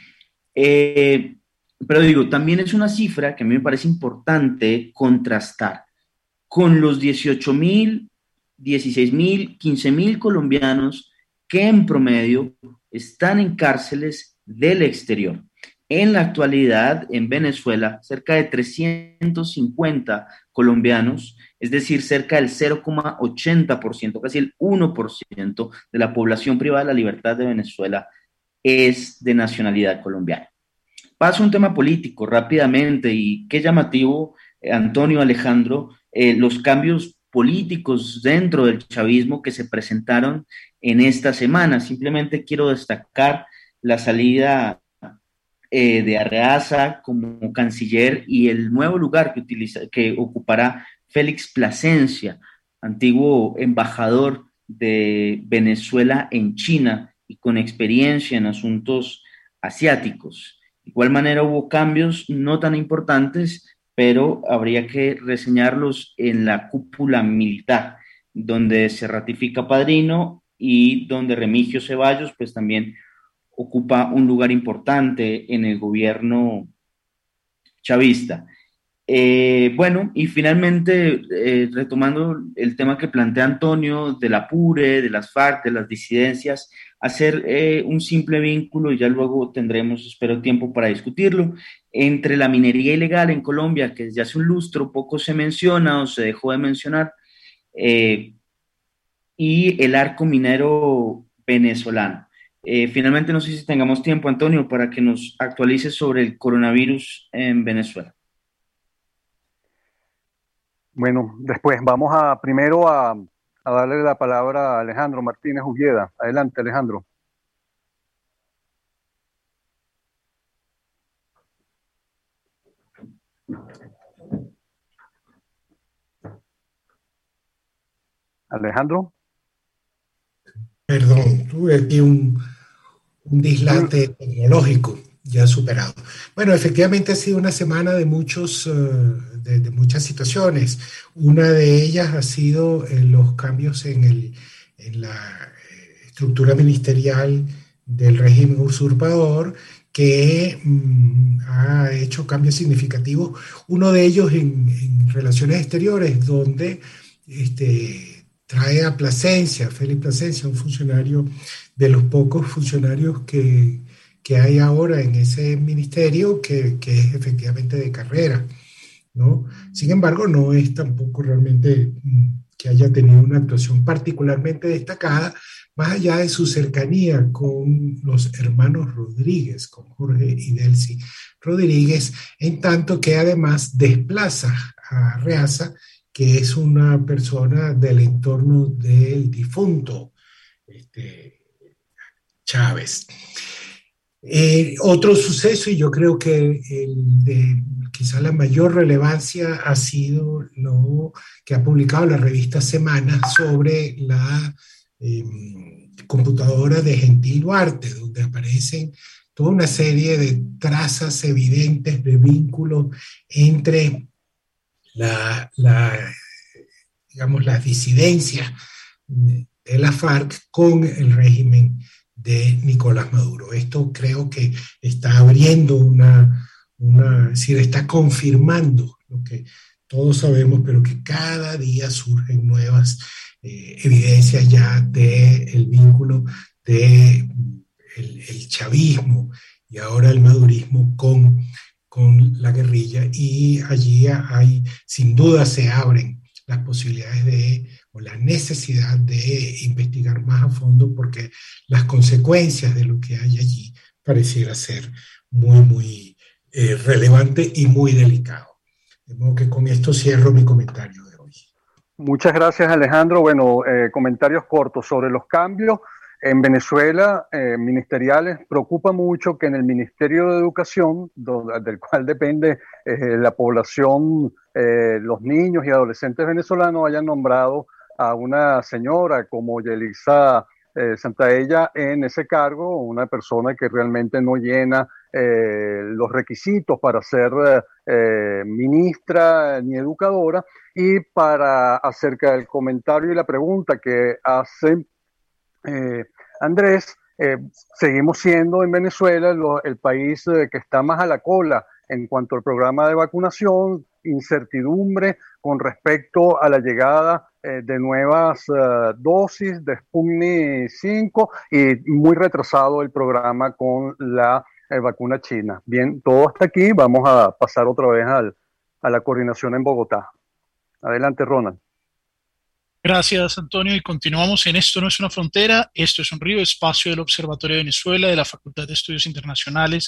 Pero digo, también es una cifra que a mí me parece importante contrastar con los 18.000, 16.000, 15.000 colombianos que en promedio están en cárceles del exterior. En la actualidad, en Venezuela, cerca de 350 colombianos, es decir, cerca del 0,80%, casi el 1% de la población privada de la libertad de Venezuela es de nacionalidad colombiana. Paso a un tema político rápidamente, y qué llamativo, Antonio, Alejandro, los cambios políticos dentro del chavismo que se presentaron en esta semana. Simplemente quiero destacar la salida de Arreaza como canciller y el nuevo lugar que ocupará Félix Plasencia, antiguo embajador de Venezuela en China y con experiencia en asuntos asiáticos. De igual manera hubo cambios no tan importantes, pero habría que reseñarlos en la cúpula militar, donde se ratifica padrino y donde Remigio Ceballos pues también ocupa un lugar importante en el gobierno chavista. Bueno, y finalmente, retomando el tema que plantea Antonio del apure, de las FARC, de las disidencias, hacer un simple vínculo, y ya luego tendremos, espero, tiempo para discutirlo, entre la minería ilegal en Colombia, que desde hace un lustro poco se menciona o se dejó de mencionar, y el arco minero venezolano. Finalmente, no sé si tengamos tiempo, Antonio, para que nos actualices sobre el coronavirus en Venezuela. Bueno, después vamos primero a darle la palabra a Alejandro Martínez Ujeda. Adelante, Alejandro. Alejandro. Perdón, tuve aquí un dislate tecnológico ya superado. Bueno, efectivamente ha sido una semana de muchas situaciones. Una de ellas ha sido los cambios en la estructura ministerial del régimen usurpador, que ha hecho cambios significativos. Uno de ellos en relaciones exteriores, donde trae a Plasencia, Félix Plasencia, un funcionario de los pocos funcionarios que hay ahora en ese ministerio, que es efectivamente de carrera, ¿no? Sin embargo, no es tampoco realmente que haya tenido una actuación particularmente destacada, más allá de su cercanía con los hermanos Rodríguez, con Jorge y Delcy Rodríguez, en tanto que además desplaza a Arreaza, que es una persona del entorno del difunto Chávez. Otro suceso, y yo creo que el de quizá la mayor relevancia, ha sido lo que ha publicado la revista Semana sobre la computadora de Gentil Duarte, donde aparecen toda una serie de trazas evidentes de vínculos entre digamos, las disidencias de la FARC con el régimen de Nicolás Maduro. Esto creo que está abriendo es decir, está confirmando lo que todos sabemos, pero que cada día surgen nuevas evidencias ya del vínculo del chavismo y ahora el madurismo con la guerrilla, y allí sin duda se abren las posibilidades o la necesidad de investigar más a fondo, porque las consecuencias de lo que hay allí pareciera ser muy, muy relevante y muy delicado. De modo que con esto cierro mi comentario de hoy. Muchas gracias, Alejandro. Bueno, comentarios cortos sobre los cambios en Venezuela ministeriales. Preocupa mucho que en el Ministerio de Educación, del cual depende la población, los niños y adolescentes venezolanos, hayan nombrado a una señora como Yelisa Santaella en ese cargo, una persona que realmente no llena los requisitos para ser ministra ni educadora. Y acerca del comentario y la pregunta que hace Andrés, seguimos siendo en Venezuela el país que está más a la cola en cuanto al programa de vacunación, incertidumbre con respecto a la llegada de nuevas dosis de Sputnik 5 y muy retrasado el programa con la vacuna china. Bien, todo hasta aquí. Vamos a pasar otra vez a la coordinación en Bogotá. Adelante, Ronald. Gracias, Antonio, y continuamos en Esto no es una frontera, esto es un río, espacio del Observatorio de Venezuela, de la Facultad de Estudios Internacionales,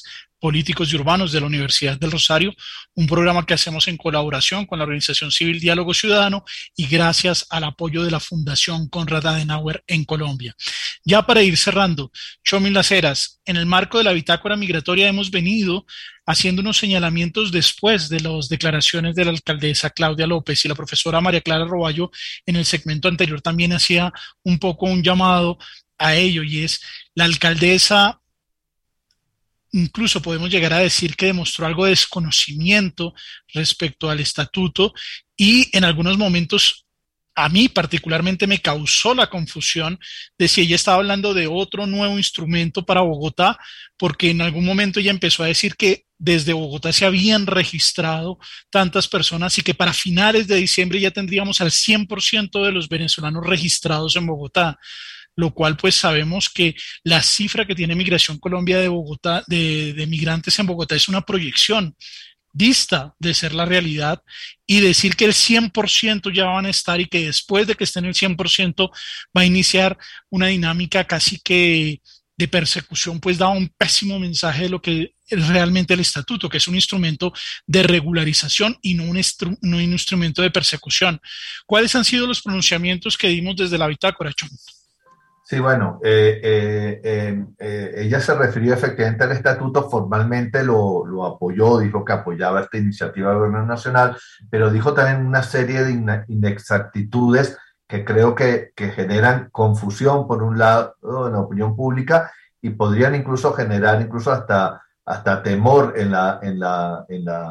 Políticos y Urbanos de la Universidad del Rosario, un programa que hacemos en colaboración con la organización civil Diálogo Ciudadano y gracias al apoyo de la Fundación Konrad Adenauer en Colombia. Ya para ir cerrando, Txomin Las Heras, en el marco de la bitácora migratoria hemos venido haciendo unos señalamientos después de las declaraciones de la alcaldesa Claudia López, y la profesora María Clara Roballo en el segmento anterior también hacía un poco un llamado a ello, y es la alcaldesa. Incluso podemos llegar a decir que demostró algo de desconocimiento respecto al estatuto, y en algunos momentos a mí particularmente me causó la confusión de si ella estaba hablando de otro nuevo instrumento para Bogotá, porque en algún momento ella empezó a decir que desde Bogotá se habían registrado tantas personas y que para finales de diciembre ya tendríamos al 100% de los venezolanos registrados en Bogotá, lo cual pues sabemos que la cifra que tiene Migración Colombia de Bogotá, de migrantes en Bogotá, es una proyección dista de ser la realidad, y decir que el 100% ya van a estar y que después de que estén el 100% va a iniciar una dinámica casi que de persecución, pues da un pésimo mensaje de lo que es realmente el estatuto, que es un instrumento de regularización y no un instrumento de persecución. ¿Cuáles han sido los pronunciamientos que dimos desde la bitácora, Txomin? Sí, bueno, ella se refirió efectivamente al estatuto, formalmente lo apoyó, dijo que apoyaba esta iniciativa del gobierno nacional, pero dijo también una serie de inexactitudes que creo que generan confusión, por un lado, en la opinión pública, y podrían incluso generar hasta temor en la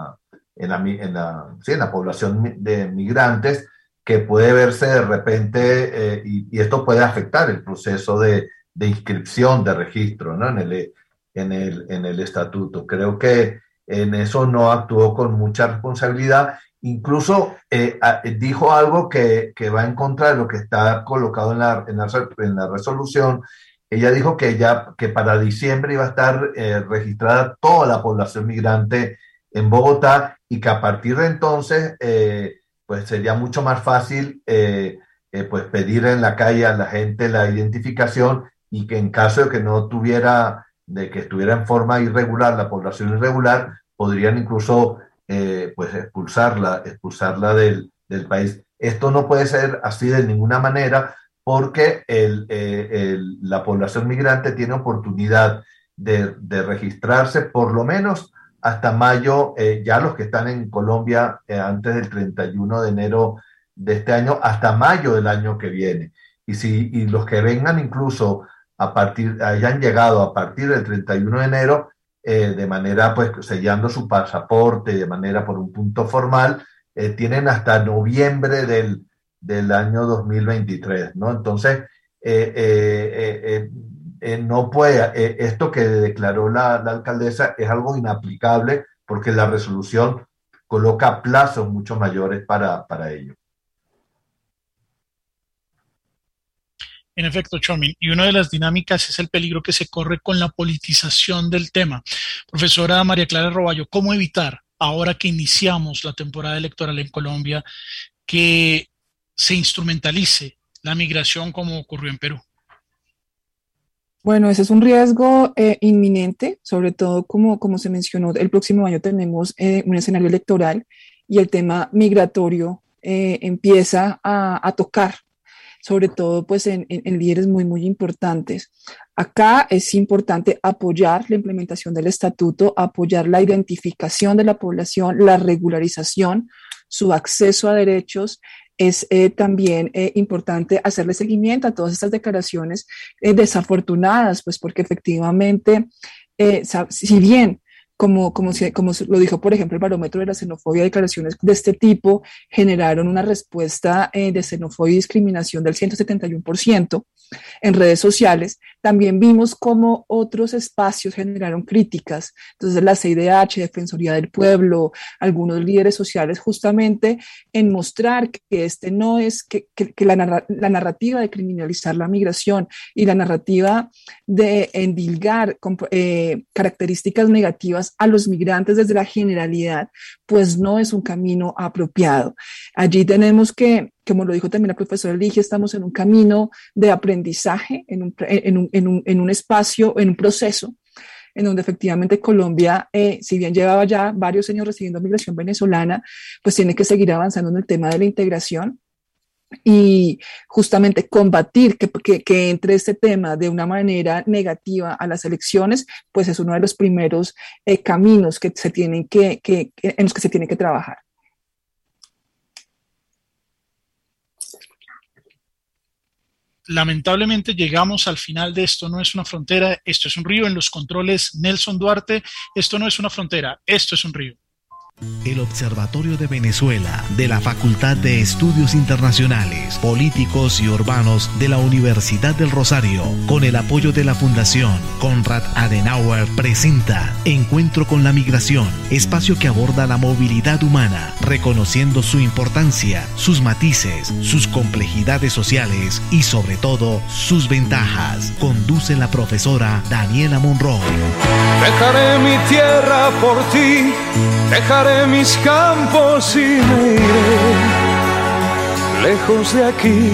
población de migrantes, que puede verse de repente, y esto puede afectar el proceso de inscripción, de registro, ¿no? en el estatuto. Creo que en eso no actuó con mucha responsabilidad. Incluso dijo algo que va en contra de lo que está colocado en la resolución. Ella dijo que para diciembre iba a estar registrada toda la población migrante en Bogotá, y que a partir de entonces pues sería mucho más fácil pues pedir en la calle a la gente la identificación, y que en caso de que estuviera en forma irregular, la población irregular, podrían incluso pues expulsarla del país. Esto no puede ser así de ninguna manera, porque la población migrante tiene oportunidad de registrarse por lo menos hasta mayo, ya los que están en Colombia antes del 31 de enero de este año, hasta mayo del año que viene. Y los que vengan incluso hayan llegado a partir del 31 de enero, de manera pues sellando su pasaporte de manera por un punto formal, tienen hasta noviembre del año 2023, ¿no? Entonces, no puede, esto que declaró la alcaldesa es algo inaplicable, porque la resolución coloca plazos mucho mayores para ello. En efecto, Txomin, y una de las dinámicas es el peligro que se corre con la politización del tema. Profesora María Clara Roballo, ¿cómo evitar, ahora que iniciamos la temporada electoral en Colombia, que se instrumentalice la migración como ocurrió en Perú? Bueno, ese es un riesgo inminente, sobre todo como se mencionó, el próximo año tenemos un escenario electoral, y el tema migratorio empieza a tocar, sobre todo pues en líderes muy, muy importantes. Acá es importante apoyar la implementación del estatuto, apoyar la identificación de la población, la regularización, su acceso a derechos. Es también importante hacerle seguimiento a todas estas declaraciones desafortunadas, pues porque efectivamente, si bien, como lo dijo, por ejemplo, el barómetro de la xenofobia, declaraciones de este tipo generaron una respuesta de xenofobia y discriminación del 171% en redes sociales, también vimos cómo otros espacios generaron críticas. Entonces la CIDH, Defensoría del Pueblo, algunos líderes sociales, justamente en mostrar que no es que la narrativa de criminalizar la migración y la narrativa de endilgar características negativas a los migrantes desde la generalidad, pues no es un camino apropiado. Allí tenemos que, como lo dijo también la profesora Ligia, estamos en un camino de aprendizaje, en un espacio, en un proceso en donde efectivamente Colombia, si bien llevaba ya varios años recibiendo migración venezolana, pues tiene que seguir avanzando en el tema de la integración y justamente combatir que entre este tema de una manera negativa a las elecciones, pues es uno de los primeros caminos que se tienen en los que se tiene que trabajar. Lamentablemente llegamos al final de Esto no es una frontera, esto es un río. En los controles, Nelson Duarte. Esto no es una frontera, esto es un río. El Observatorio de Venezuela de la Facultad de Estudios Internacionales, Políticos y Urbanos de la Universidad del Rosario, con el apoyo de la Fundación Konrad Adenauer, presenta Encuentro con la Migración, espacio que aborda la movilidad humana, reconociendo su importancia, sus matices, sus complejidades sociales y sobre todo sus ventajas. Conduce la profesora Daniela Monroy. Dejaré mi tierra por ti, dejaré mis campos y me iré lejos de aquí.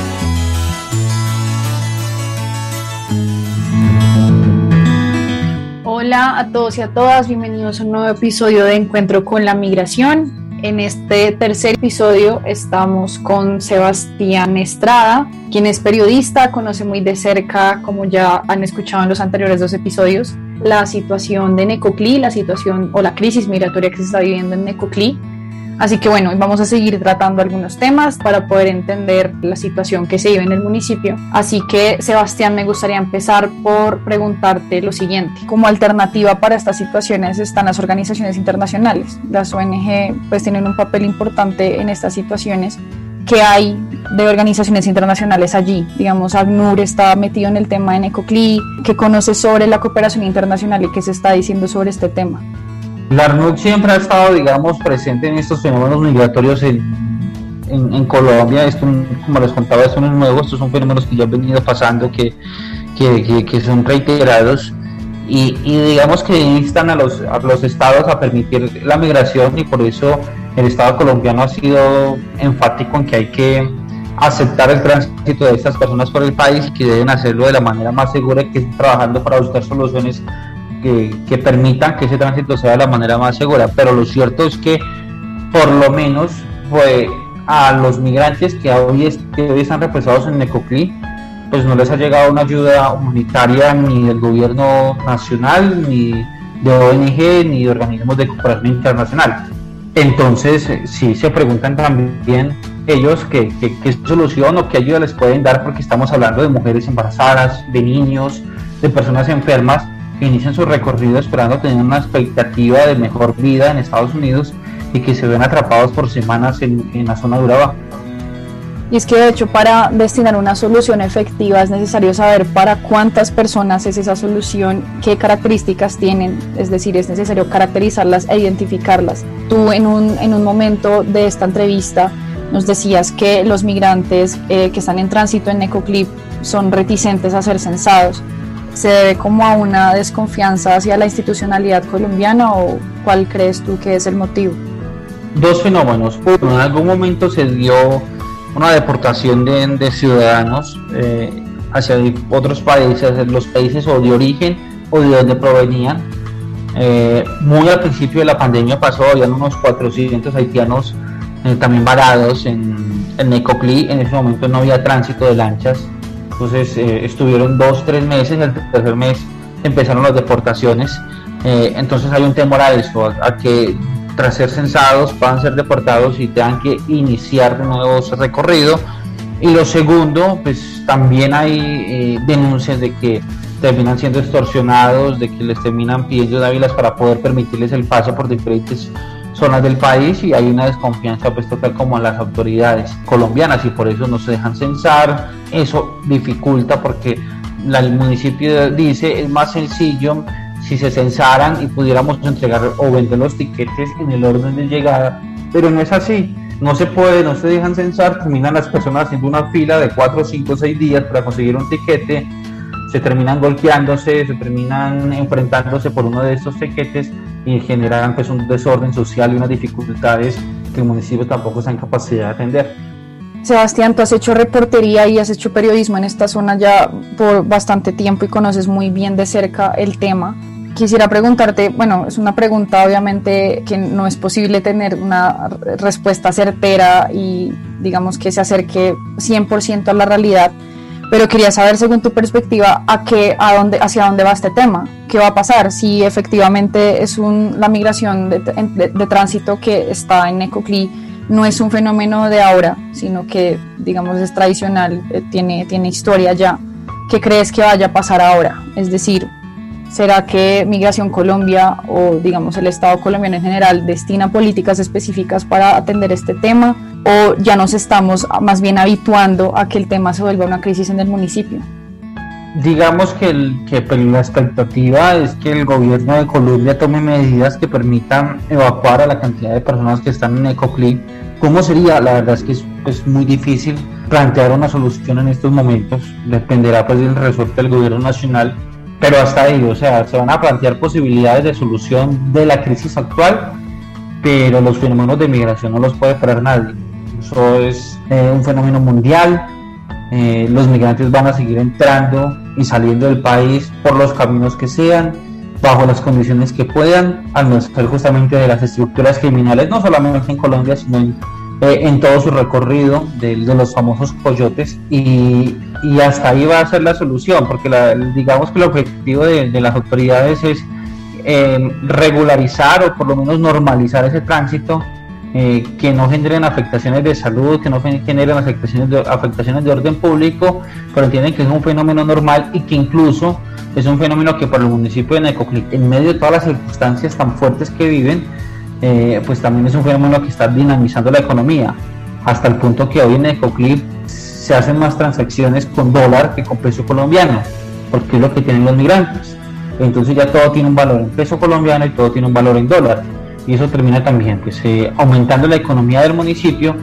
Hola a todos y a todas, bienvenidos a un nuevo episodio de Encuentro con la Migración. En este tercer episodio estamos con Sebastián Estrada, quien es periodista, conoce muy de cerca, como ya han escuchado en los anteriores 2 episodios, la situación de Necoclí, la situación o la crisis migratoria que se está viviendo en Necoclí. Así que bueno, vamos a seguir tratando algunos temas para poder entender la situación que se vive en el municipio. Así que, Sebastián, me gustaría empezar por preguntarte lo siguiente. Como alternativa para estas situaciones están las organizaciones internacionales. Las ONG pues tienen un papel importante en estas situaciones. ¿Qué hay de organizaciones internacionales allí? Digamos, ACNUR está metido en el tema de Necoclí. ¿Qué conoces sobre la cooperación internacional y qué se está diciendo sobre este tema? La ACNUR siempre ha estado, digamos, presente en estos fenómenos migratorios en Colombia. Esto, como les contaba, esto no es nuevo, estos son fenómenos que ya han venido pasando, que son reiterados y digamos que instan a los estados a permitir la migración, y por eso el Estado colombiano ha sido enfático en que hay que aceptar el tránsito de estas personas por el país y que deben hacerlo de la manera más segura, y que están trabajando para buscar soluciones que permitan que ese tránsito sea de la manera más segura. Pero lo cierto es que por lo menos a los migrantes que hoy están represados en Necoclí, pues no les ha llegado una ayuda humanitaria ni del gobierno nacional, ni de ONG, ni de organismos de cooperación internacional. Entonces sí se preguntan también ellos qué solución o qué ayuda les pueden dar, porque estamos hablando de mujeres embarazadas, de niños, de personas enfermas que inician su recorrido esperando tener una expectativa de mejor vida en Estados Unidos y que se ven atrapados por semanas en la zona de Urabá. Y es que de hecho, para destinar una solución efectiva es necesario saber para cuántas personas es esa solución, qué características tienen, es decir, es necesario caracterizarlas e identificarlas. Tú en un momento de esta entrevista nos decías que los migrantes que están en tránsito en Necoclí son reticentes a ser censados. ¿Se debe como a una desconfianza hacia la institucionalidad colombiana o cuál crees tú que es el motivo? 2 fenómenos. Uno, en algún momento se dio una deportación de ciudadanos hacia otros países, los países o de origen o de donde provenían. Muy al principio de la pandemia pasó, habían unos 400 haitianos también varados en Necoclí. En ese momento no había tránsito de lanchas. Entonces estuvieron 2-3 meses, el tercer mes empezaron las deportaciones. Entonces hay un temor a eso, a que tras ser censados puedan ser deportados y tengan que iniciar de nuevo ese recorrido. Y lo segundo, pues también hay denuncias de que terminan siendo extorsionados, de que les terminan pidiendo dávilas para poder permitirles el paso por diferentes zonas del país, y hay una desconfianza pues total como en las autoridades colombianas, y por eso no se dejan censar. Eso dificulta, porque el municipio dice es más sencillo si se censaran y pudiéramos entregar o vender los tiquetes en el orden de llegada, pero no es así, no se puede, no se dejan censar, terminan las personas haciendo una fila de 4, 5, 6 días para conseguir un tiquete, se terminan golpeándose, se terminan enfrentándose por uno de estos tiquetes y generan pues un desorden social y unas dificultades que el municipio tampoco está en capacidad de atender. Sebastián, tú has hecho reportería y has hecho periodismo en esta zona ya por bastante tiempo y conoces muy bien de cerca el tema. Quisiera preguntarte, bueno, es una pregunta obviamente que no es posible tener una respuesta certera y digamos que se acerque 100% a la realidad, pero quería saber según tu perspectiva hacia dónde va este tema, qué va a pasar, si efectivamente es la migración de tránsito que está en Necoclí no es un fenómeno de ahora, sino que digamos es tradicional, tiene historia ya. ¿Qué crees que vaya a pasar ahora? Es decir, ¿será que Migración Colombia o digamos el Estado colombiano en general destina políticas específicas para atender este tema o ya nos estamos más bien habituando a que el tema se vuelva una crisis en el municipio? Digamos que la expectativa es que el gobierno de Colombia tome medidas que permitan evacuar a la cantidad de personas que están en Necoclí. ¿Cómo sería? La verdad es que es muy difícil plantear una solución en estos momentos, dependerá pues del resorte del gobierno nacional, pero hasta ahí, o sea, se van a plantear posibilidades de solución de la crisis actual, pero los fenómenos de migración no los puede parar nadie. Eso es un fenómeno mundial. Los migrantes van a seguir entrando y saliendo del país por los caminos que sean, bajo las condiciones que puedan, al no ser justamente de las estructuras criminales, no solamente en Colombia, sino en todo su recorrido de los famosos coyotes, y hasta ahí va a ser la solución, porque digamos que el objetivo de las autoridades es regularizar o por lo menos normalizar ese tránsito, que no generen afectaciones de salud, que no generen afectaciones de orden público, pero entienden que es un fenómeno normal y que incluso es un fenómeno que para el municipio de Necoclí, en medio de todas las circunstancias tan fuertes que viven, pues también es un fenómeno que está dinamizando la economía, hasta el punto que hoy en Necoclí se hacen más transacciones con dólar que con peso colombiano, porque es lo que tienen los migrantes. Entonces ya todo tiene un valor en peso colombiano y todo tiene un valor en dólar, y eso termina también pues aumentando la economía del municipio,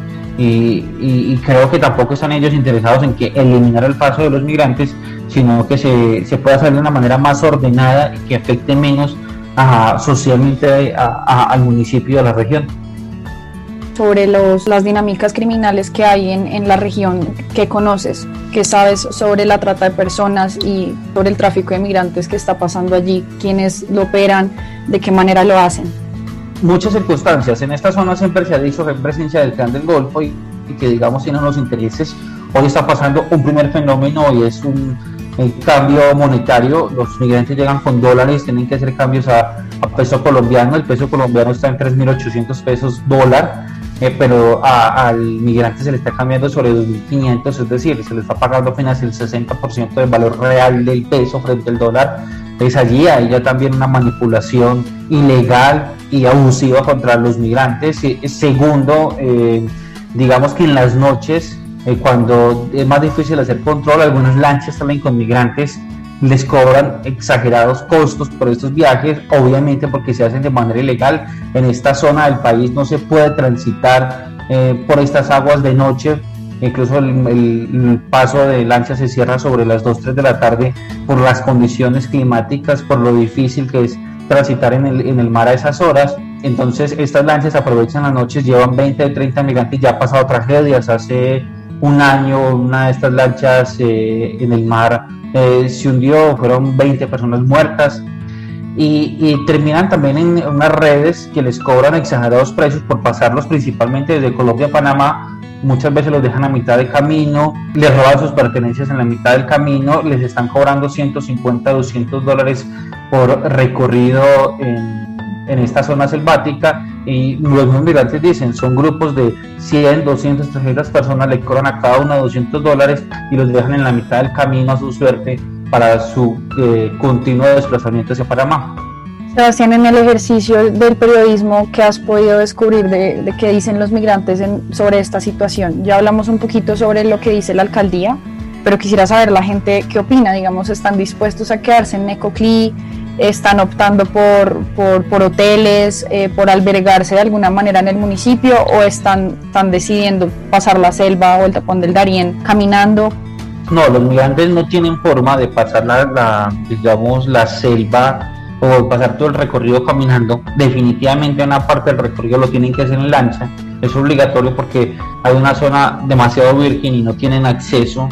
y creo que tampoco están ellos interesados en que eliminar el paso de los migrantes, sino que se pueda hacer de una manera más ordenada y que afecte menos socialmente al municipio y a la región. Sobre las dinámicas criminales que hay en la región, ¿qué conoces? ¿Qué sabes sobre la trata de personas y sobre el tráfico de migrantes que está pasando allí? ¿Quiénes lo operan? ¿De qué manera lo hacen? Muchas circunstancias. En esta zona siempre se ha dicho que hay presencia del Clan del Golfo y que digamos tienen los intereses. Hoy está pasando un primer fenómeno y es el cambio monetario. Los migrantes llegan con dólares, tienen que hacer cambios a peso colombiano. El peso colombiano está en 3.800 pesos dólar, pero al migrante se le está cambiando sobre 2.500, es decir, se le está pagando apenas el 60% del valor real del peso frente al dólar. Es allí hay ya también una manipulación ilegal y abusiva contra los migrantes. Segundo, digamos que en las noches, cuando es más difícil hacer control, algunas lanchas salen con migrantes, les cobran exagerados costos por estos viajes, obviamente porque se hacen de manera ilegal. En esta zona del país no se puede transitar por estas aguas de noche, incluso el paso de lancha se cierra sobre las 2-3 de la tarde por las condiciones climáticas, por lo difícil que es transitar en el mar a esas horas. Entonces estas lanchas aprovechan las noches, llevan 20 o 30 migrantes, ya ha pasado tragedias. Hace un año una de estas lanchas en el mar se hundió, fueron 20 personas muertas, y terminan también en unas redes que les cobran exagerados precios por pasarlos principalmente desde Colombia a Panamá. Muchas veces los dejan a mitad de camino, les roban sus pertenencias en la mitad del camino, les están cobrando $150, $200 por recorrido en esta zona selvática, y los migrantes dicen, son grupos de 100, 200, 300 personas, le cobran a cada uno $200 y los dejan en la mitad del camino a su suerte para su continuo desplazamiento hacia Panamá. Sebastián, en el ejercicio del periodismo, ¿qué has podido descubrir de qué dicen los migrantes sobre esta situación? Ya hablamos un poquito sobre lo que dice la alcaldía, pero quisiera saber la gente qué opina. Digamos, ¿están dispuestos a quedarse en Necoclí? ¿Están optando por hoteles, por albergarse de alguna manera en el municipio, o están decidiendo pasar la selva o el tapón del Darién caminando? No, los migrantes no tienen forma de pasar la selva o pasar todo el recorrido caminando. Definitivamente una parte del recorrido lo tienen que hacer en lancha, es obligatorio porque hay una zona demasiado virgen y no tienen acceso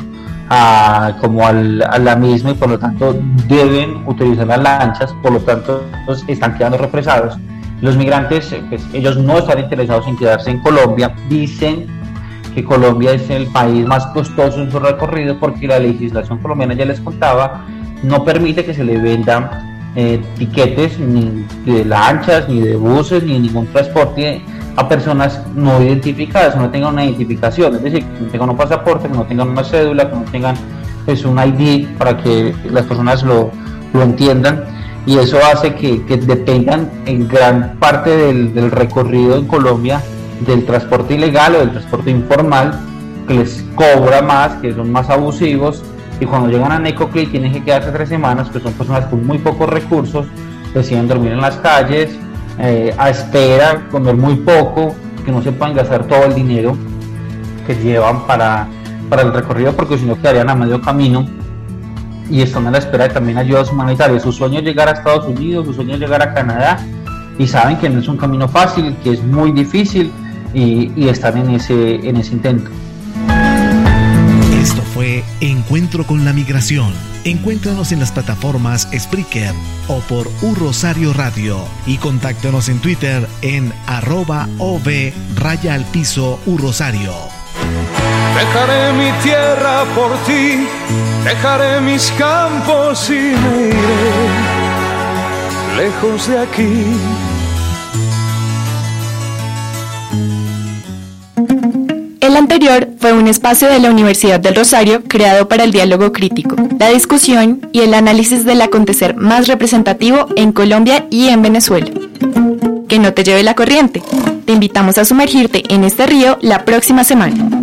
como a la misma, y por lo tanto deben utilizar las lanchas, por lo tanto están quedando represados. Los migrantes, pues ellos no están interesados en quedarse en Colombia, dicen que Colombia es el país más costoso en su recorrido porque la legislación colombiana, ya les contaba, no permite que se le vendan tiquetes ni de lanchas, ni de buses, ni de ningún transporte a personas no identificadas, que no tengan una identificación, es decir, que no tengan un pasaporte, que no tengan una cédula, que no tengan pues un ID, para que las personas lo entiendan, y eso hace que dependan en gran parte del recorrido en Colombia del transporte ilegal o del transporte informal, que les cobra más, que son más abusivos, y cuando llegan a Necoclí tienen que quedarse 3 semanas, que son personas con muy pocos recursos, deciden dormir en las calles, a espera, comer muy poco, que no se puedan gastar todo el dinero que llevan para el recorrido, porque si no quedarían a medio camino, y están a la espera de también ayudas humanitarias. Su sueño es llegar a Estados Unidos, su sueño es llegar a Canadá, y saben que no es un camino fácil, que es muy difícil, y están en ese intento. Esto fue Encuentro con la Migración. Encuéntranos en las plataformas Spreaker o por Rosario Radio, y contáctanos en Twitter en @ov_Rosario. Dejaré mi tierra por ti, dejaré mis campos y me iré lejos de aquí. El anterior fue un espacio de la Universidad del Rosario creado para el diálogo crítico, la discusión y el análisis del acontecer más representativo en Colombia y en Venezuela. Que no te lleve la corriente. Te invitamos a sumergirte en este río la próxima semana.